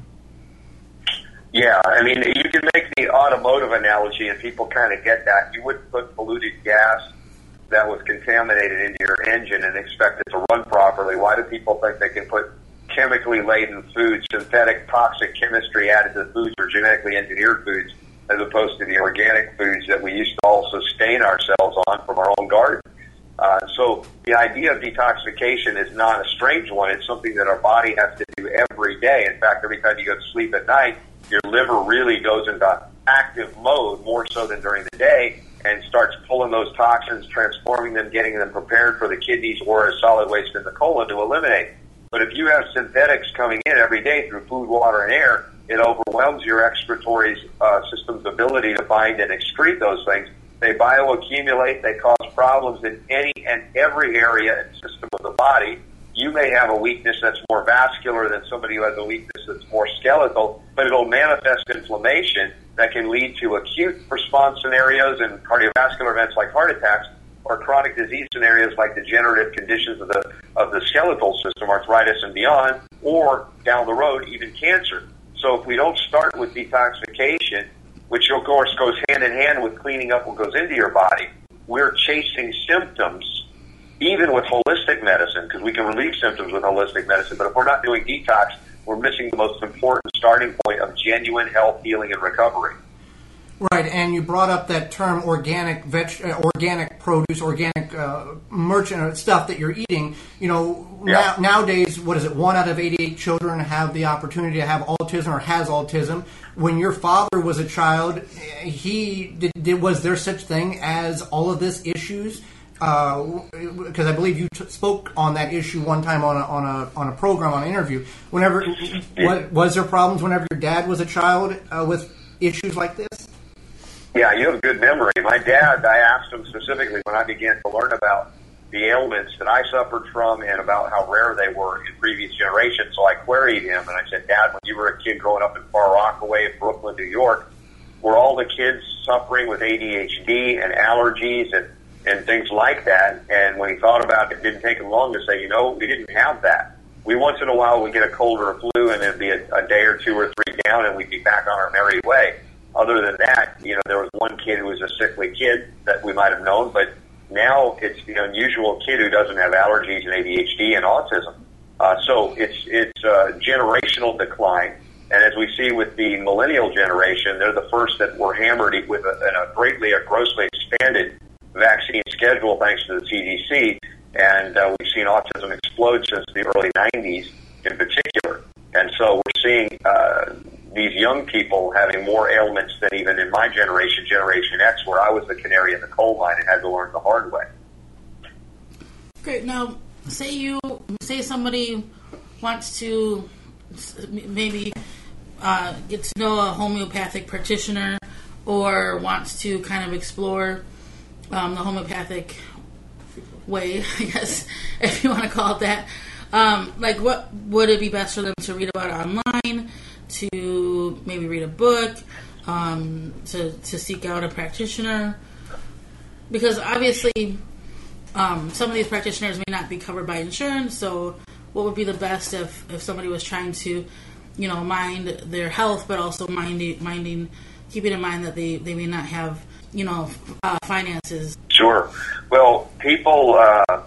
Yeah, I mean, you can make the automotive analogy, and people kind of get that. You wouldn't put polluted gas that was contaminated into your engine and expect it to run properly. Why do people think they can put chemically laden foods, synthetic toxic chemistry added to foods or genetically engineered foods, as opposed to the organic foods that we used to all sustain ourselves on from our own garden? So the idea of detoxification is not a strange one. It's something that our body has to do every day. In fact, every time you go to sleep at night, your liver really goes into active mode, more so than during the day, and starts pulling those toxins, transforming them, getting them prepared for the kidneys or as solid waste in the colon to eliminate. But if you have synthetics coming in every day through food, water, and air, it overwhelms your excretory system's ability to bind and excrete those things. They bioaccumulate. They cause problems in any and every area and system of the body. You may have a weakness that's more vascular than somebody who has a weakness that's more skeletal, but it'll manifest inflammation that can lead to acute response scenarios and cardiovascular events like heart attacks, or chronic disease scenarios like degenerative conditions of the skeletal system, arthritis and beyond, or down the road, even cancer. So if we don't start with detoxification, which of course goes hand in hand with cleaning up what goes into your body, we're chasing symptoms, even with holistic medicine, because we can relieve symptoms with holistic medicine. But if we're not doing detox, we're missing the most important starting point of genuine health, healing, and recovery. Right, and you brought up that term organic organic produce, organic merchant stuff that you're eating. You know, nowadays, what is it? 1 out of 88 children have the opportunity to have autism or has autism. When your father was a child, was there such thing as all of this issues? Because I believe you spoke on that issue one time on a program, on an interview. Was there problems whenever your dad was a child with issues like this? Yeah, you have a good memory. My dad, I asked him specifically when I began to learn about the ailments that I suffered from and about how rare they were in previous generations. So I queried him and I said, Dad, when you were a kid growing up in Far Rockaway in Brooklyn, New York, were all the kids suffering with ADHD and allergies and things like that? And when he thought about it, it didn't take him long to say, we didn't have that. We once in a while would get a cold or a flu and it'd be a day or 2 or 3 down and we'd be back on our merry way. Other than that, there was one kid who was a sickly kid that we might have known, but now it's the unusual kid who doesn't have allergies and ADHD and autism. So it's a generational decline. And as we see with the millennial generation, they're the first that were hammered with a grossly expanded vaccine schedule thanks to the CDC. And we've seen autism explode since the early 90s in particular. And so we're seeing these young people having more ailments than even in my generation, Generation X, where I was the canary in the coal mine and had to learn the hard way. Great. Now, say somebody wants to maybe get to know a homeopathic practitioner or wants to kind of explore the homeopathic way, I guess, if you want to call it that. What would it be best for them to read about online, to maybe read a book, to seek out a practitioner? Because obviously some of these practitioners may not be covered by insurance, so what would be the best if somebody was trying to, mind their health, but also keeping in mind that they may not have, finances? Sure. Well, people...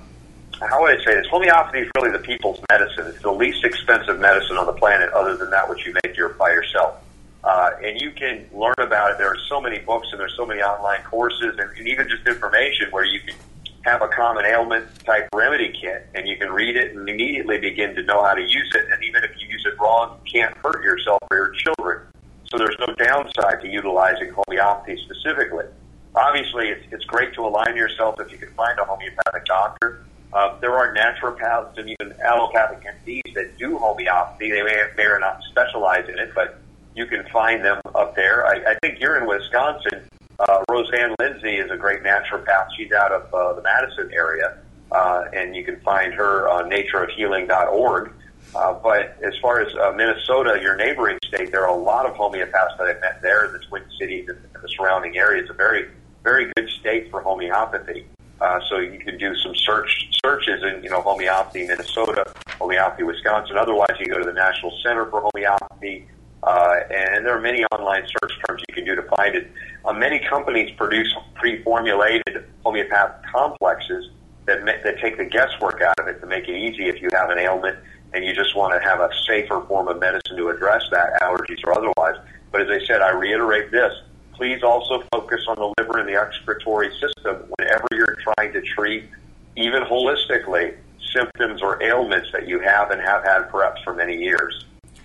how would I say this? Homeopathy is really the people's medicine. It's the least expensive medicine on the planet other than that which you make by yourself. And you can learn about it. There are so many books and there's so many online courses and even just information where you can have a common ailment type remedy kit and you can read it and immediately begin to know how to use it. And even if you use it wrong, you can't hurt yourself or your children. So there's no downside to utilizing homeopathy specifically. Obviously, it's great to align yourself if you can find a homeopathic doctor. There are naturopaths and even allopathic MDs that do homeopathy. They may or not specialize in it, but you can find them up there. I think you're in Wisconsin. Roseanne Lindsay is a great naturopath. She's out of the Madison area, and you can find her on natureofhealing.org. But as far as Minnesota, your neighboring state, there are a lot of homeopaths that I've met there in the Twin Cities and the surrounding area. It's a very, very good state for homeopathy. So you can do some searches in, homeopathy Minnesota, homeopathy Wisconsin. Otherwise, you go to the National Center for Homeopathy, and there are many online search terms you can do to find it. Many companies produce pre-formulated homeopathic complexes that take the guesswork out of it to make it easy if you have an ailment and you just want to have a safer form of medicine to address that, allergies or otherwise. But as I said, I reiterate this. Please also focus on the liver and the excretory system whenever you're trying to treat, even holistically, symptoms or ailments that you have and have had perhaps for many years.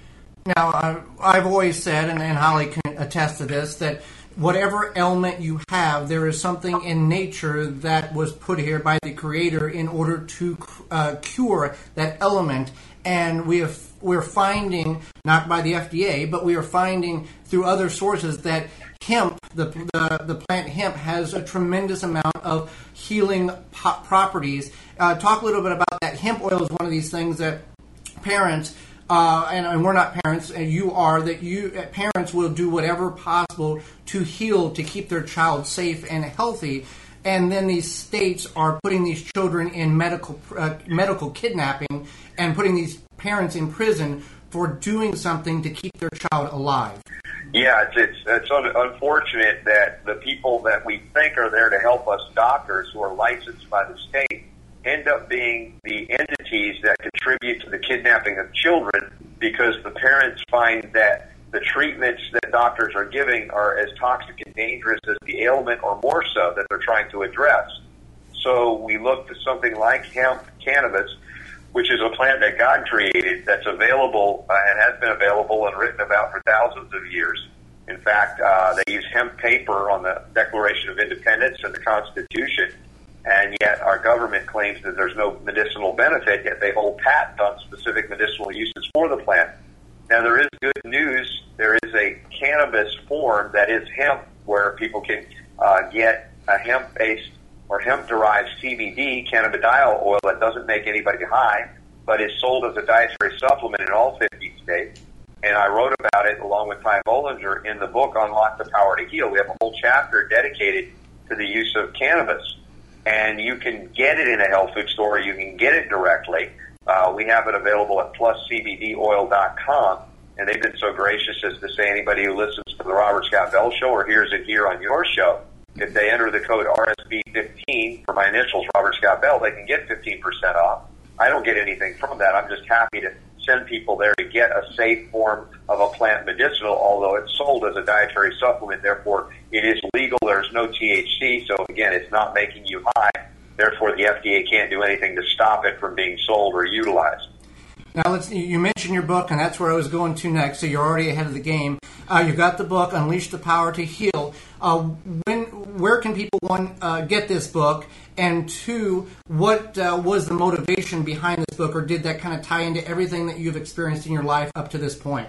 Now, I've always said, and Holly can attest to this, that whatever ailment you have, there is something in nature that was put here by the Creator in order to cure that element. And we're finding, not by the FDA, but we are finding through other sources that hemp, the plant hemp, has a tremendous amount of healing properties. Talk a little bit about that. Hemp oil is one of these things that parents, and we're not parents, and you are, that parents will do whatever possible to heal, to keep their child safe and healthy. And then these states are putting these children in medical kidnapping and putting these parents in prison for doing something to keep their child alive. Yeah, it's unfortunate that the people that we think are there to help us, doctors who are licensed by the state, end up being the entities that contribute to the kidnapping of children, because the parents find that the treatments that doctors are giving are as toxic and dangerous as the ailment, or more so, that they're trying to address. So we look to something like hemp cannabis, which is a plant that God created, that's available and has been available and written about for thousands of years. In fact, they use hemp paper on the Declaration of Independence and the Constitution, and yet our government claims that there's no medicinal benefit, yet they hold patent on specific medicinal uses for the plant. Now, there is good news. There is a cannabis form that is hemp, where people can get a hemp-based or hemp-derived CBD, cannabidiol oil, that doesn't make anybody high, but is sold as a dietary supplement in all 50 states. And I wrote about it along with Ty Bollinger in the book Unlock the Power to Heal. We have a whole chapter dedicated to the use of cannabis. And you can get it in a health food store, or you can get it directly. We have it available at pluscbdoil.com, and they've been so gracious as to say anybody who listens to the Robert Scott Bell Show or hears it here on your show, if they enter the code RSB15 for my initials, Robert Scott Bell, they can get 15% off. I don't get anything from that. I'm just happy to send people there to get a safe form of a plant medicinal, although it's sold as a dietary supplement. Therefore, it is legal. There's no THC, so again, it's not making you high. Therefore, the FDA can't do anything to stop it from being sold or utilized. Now, you mentioned your book, and that's where I was going to next, so you're already ahead of the game. You got the book, Unleash the Power to Heal. Where can people, one, get this book, and two, what was the motivation behind this book, or did that kind of tie into everything that you've experienced in your life up to this point?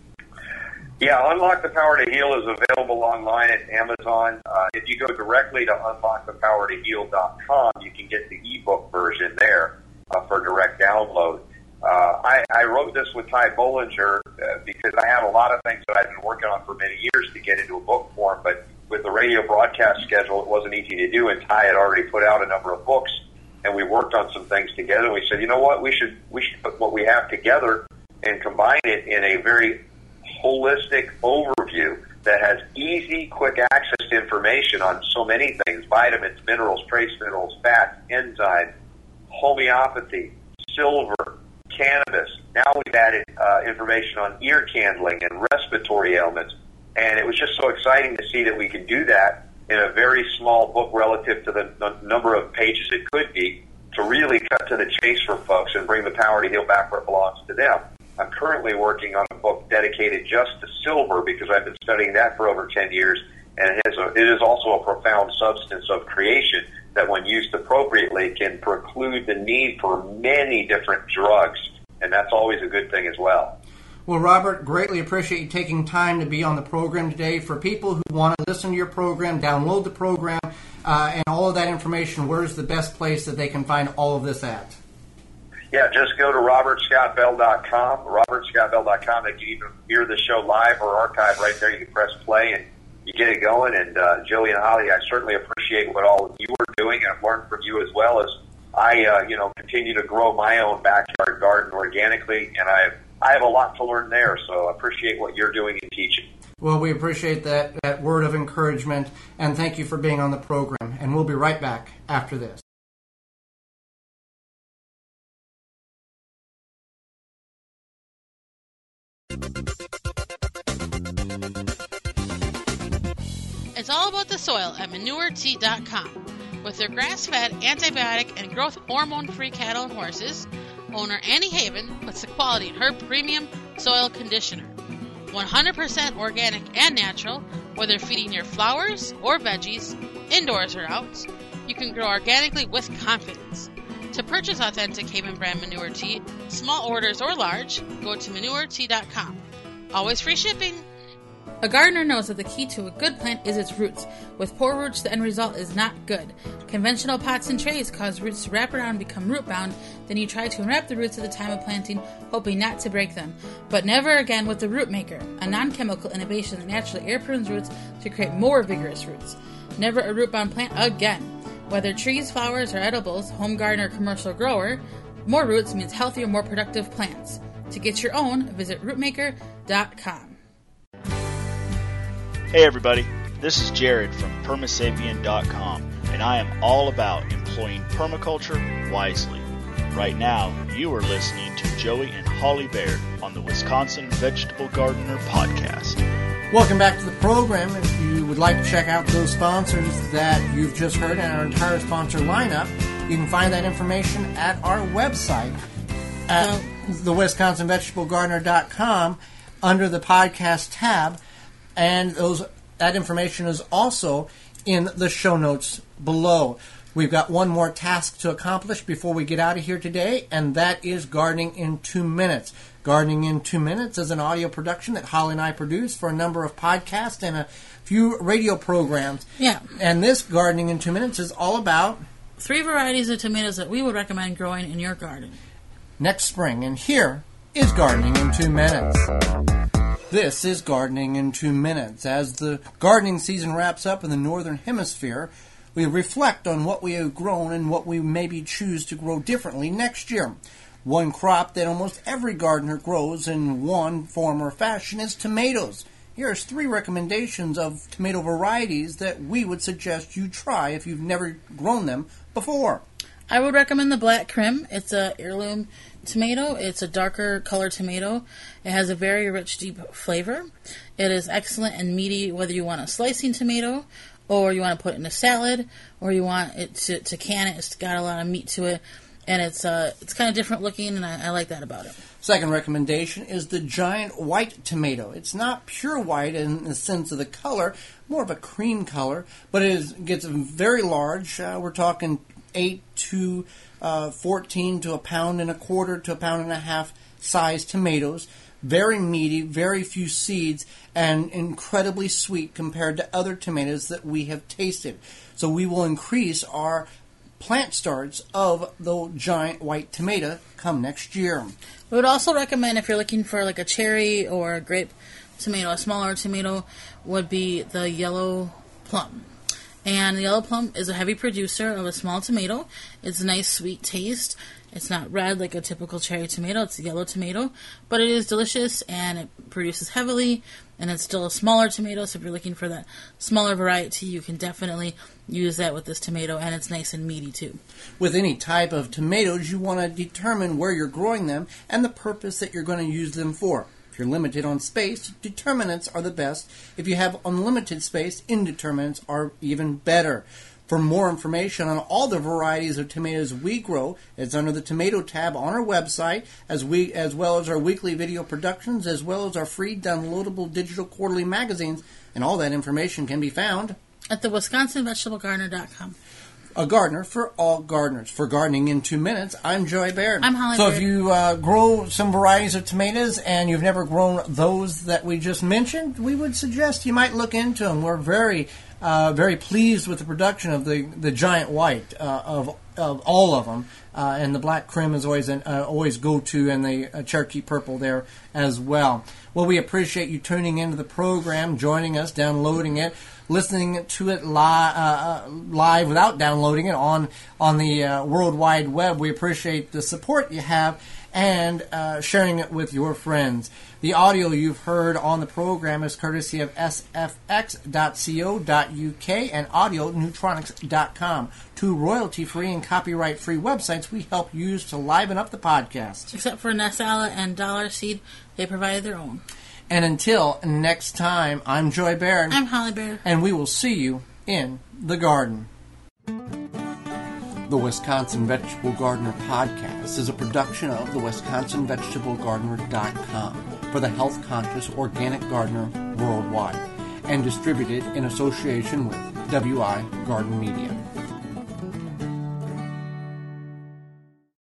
Yeah, Unlock the Power to Heal is available online at Amazon. If you go directly to unlockthepowertoheal.com, you can get the ebook version there for direct download. I wrote this with Ty Bollinger because I had a lot of things that I've been working on for many years to get into a book form, but with the radio broadcast schedule, it wasn't easy to do, and Ty had already put out a number of books, and we worked on some things together, and we said, you know what, we should put what we have together and combine it in a very holistic overview that has easy, quick access to information on so many things: vitamins, minerals, trace minerals, fats, enzymes, homeopathy, silver, cannabis. Now we've added information on ear candling and respiratory ailments, and it was just so exciting to see that we could do that in a very small book relative to the number of pages it could be, to really cut to the chase for folks and bring the power to heal back where it belongs to them. I'm currently working on a book dedicated just to silver, because I've been studying that for over 10 years, and it is also a profound substance of creation that, when used appropriately, can preclude the need for many different drugs, and that's always a good thing as well. Well, Robert, greatly appreciate you taking time to be on the program today. For people who want to listen to your program, download the program, and all of that information, where's the best place that they can find all of this at? Yeah, just go to robertscottbell.com, robertscottbell.com. They can even hear the show live or archive right there. You can press play and you get it going. And Joey and Holly, I certainly appreciate what all of you are doing, and I've learned from you as well as I continue to grow my own backyard garden organically, and I have a lot to learn there, so I appreciate what you're doing and teaching. Well, we appreciate that word of encouragement, and thank you for being on the program. And we'll be right back after this. It's all about the soil at ManureT.com. With their grass-fed, antibiotic, and growth hormone-free cattle and horses, owner Annie Haven puts the quality in her premium soil conditioner. 100% organic and natural, whether feeding your flowers or veggies, indoors or out, you can grow organically with confidence. To purchase authentic Haven brand manure tea, small orders or large, go to manuretea.com. Always free shipping. A gardener knows that the key to a good plant is its roots. With poor roots, the end result is not good. Conventional pots and trays cause roots to wrap around and become root bound. Then you try to unwrap the roots at the time of planting, hoping not to break them. But never again with the Root Maker, a non-chemical innovation that naturally air prunes roots to create more vigorous roots. Never a root bound plant again. Whether trees, flowers, or edibles, home garden or commercial grower, more roots means healthier, more productive plants. To get your own, visit rootmaker.com. Hey everybody, this is Jared from permasapien.com, and I am all about employing permaculture wisely. Right now, you are listening to Joey and Holly Baird on the Wisconsin Vegetable Gardener Podcast. Welcome back to the program. If you would like to check out those sponsors that you've just heard and our entire sponsor lineup, you can find that information at our website at thewisconsinvegetablegardener.com under the podcast tab. And that information is also in the show notes below. We've got one more task to accomplish before we get out of here today, and that is Gardening in 2 Minutes. Gardening in 2 Minutes is an audio production that Holly and I produce for a number of podcasts and a few radio programs. Yeah. And this Gardening in 2 Minutes is all about 3 varieties of tomatoes that we would recommend growing in your garden next spring. And here is Gardening in 2 Minutes. This is Gardening in 2 Minutes. As the gardening season wraps up in the Northern Hemisphere, we reflect on what we have grown and what we maybe choose to grow differently next year. One crop that almost every gardener grows in one form or fashion is tomatoes. Here's 3 recommendations of tomato varieties that we would suggest you try if you've never grown them before. I would recommend the Black Krim. It's a heirloom tomato. It's a darker colored tomato. It has a very rich, deep flavor. It is excellent and meaty whether you want a slicing tomato or you want to put it in a salad or you want it to can it. It's got a lot of meat to it, and it's kind of different looking, and I like that about it. Second recommendation is the giant white tomato. It's not pure white in the sense of the color, more of a cream color, but it gets very large. We're talking 8 to 14 to 1.25 pounds to 1.5 pounds size tomatoes. Very meaty, very few seeds, and incredibly sweet compared to other tomatoes that we have tasted. So we will increase our plant starts of the giant white tomato come next year. We would also recommend, if you're looking for like a cherry or a grape tomato, a smaller tomato, would be the yellow plum. And the yellow plum is a heavy producer of a small tomato. It's a nice sweet taste. It's not red like a typical cherry tomato. It's a yellow tomato. But it is delicious, and it produces heavily, and it's still a smaller tomato. So if you're looking for that smaller variety, you can definitely use that with this tomato, and it's nice and meaty too. With any type of tomatoes, you want to determine where you're growing them and the purpose that you're going to use them for. If you're limited on space, determinants are the best. If you have unlimited space, indeterminants are even better. For more information on all the varieties of tomatoes we grow, it's under the Tomato tab on our website, as well as our weekly video productions, as well as our free downloadable digital quarterly magazines, and all that information can be found at the WisconsinVegetableGardener.com. A gardener for all gardeners. For Gardening in 2 Minutes, I'm Joey Baird. I'm Holly So Baird. if you grow some varieties of tomatoes and you've never grown those that we just mentioned, we would suggest you might look into them. We're very pleased with the production of the giant white of all of them, and the Black Krim is always go-to, and the Cherokee Purple there as well. Well, we appreciate you tuning into the program, joining us, downloading it, listening to it live without downloading it on the World Wide Web. We appreciate the support you have and sharing it with your friends. The audio you've heard on the program is courtesy of sfx.co.uk and audioneutronics.com, 2 royalty-free and copyright-free websites we help use to liven up the podcast. Except for Nessala and Dollar Seed, they provide their own. And until next time, I'm Joy Baird. I'm Holly Baird. And we will see you in the garden. The Wisconsin Vegetable Gardener Podcast is a production of the WisconsinVegetableGardener.com for the health-conscious organic gardener worldwide, and distributed in association with WI Garden Media.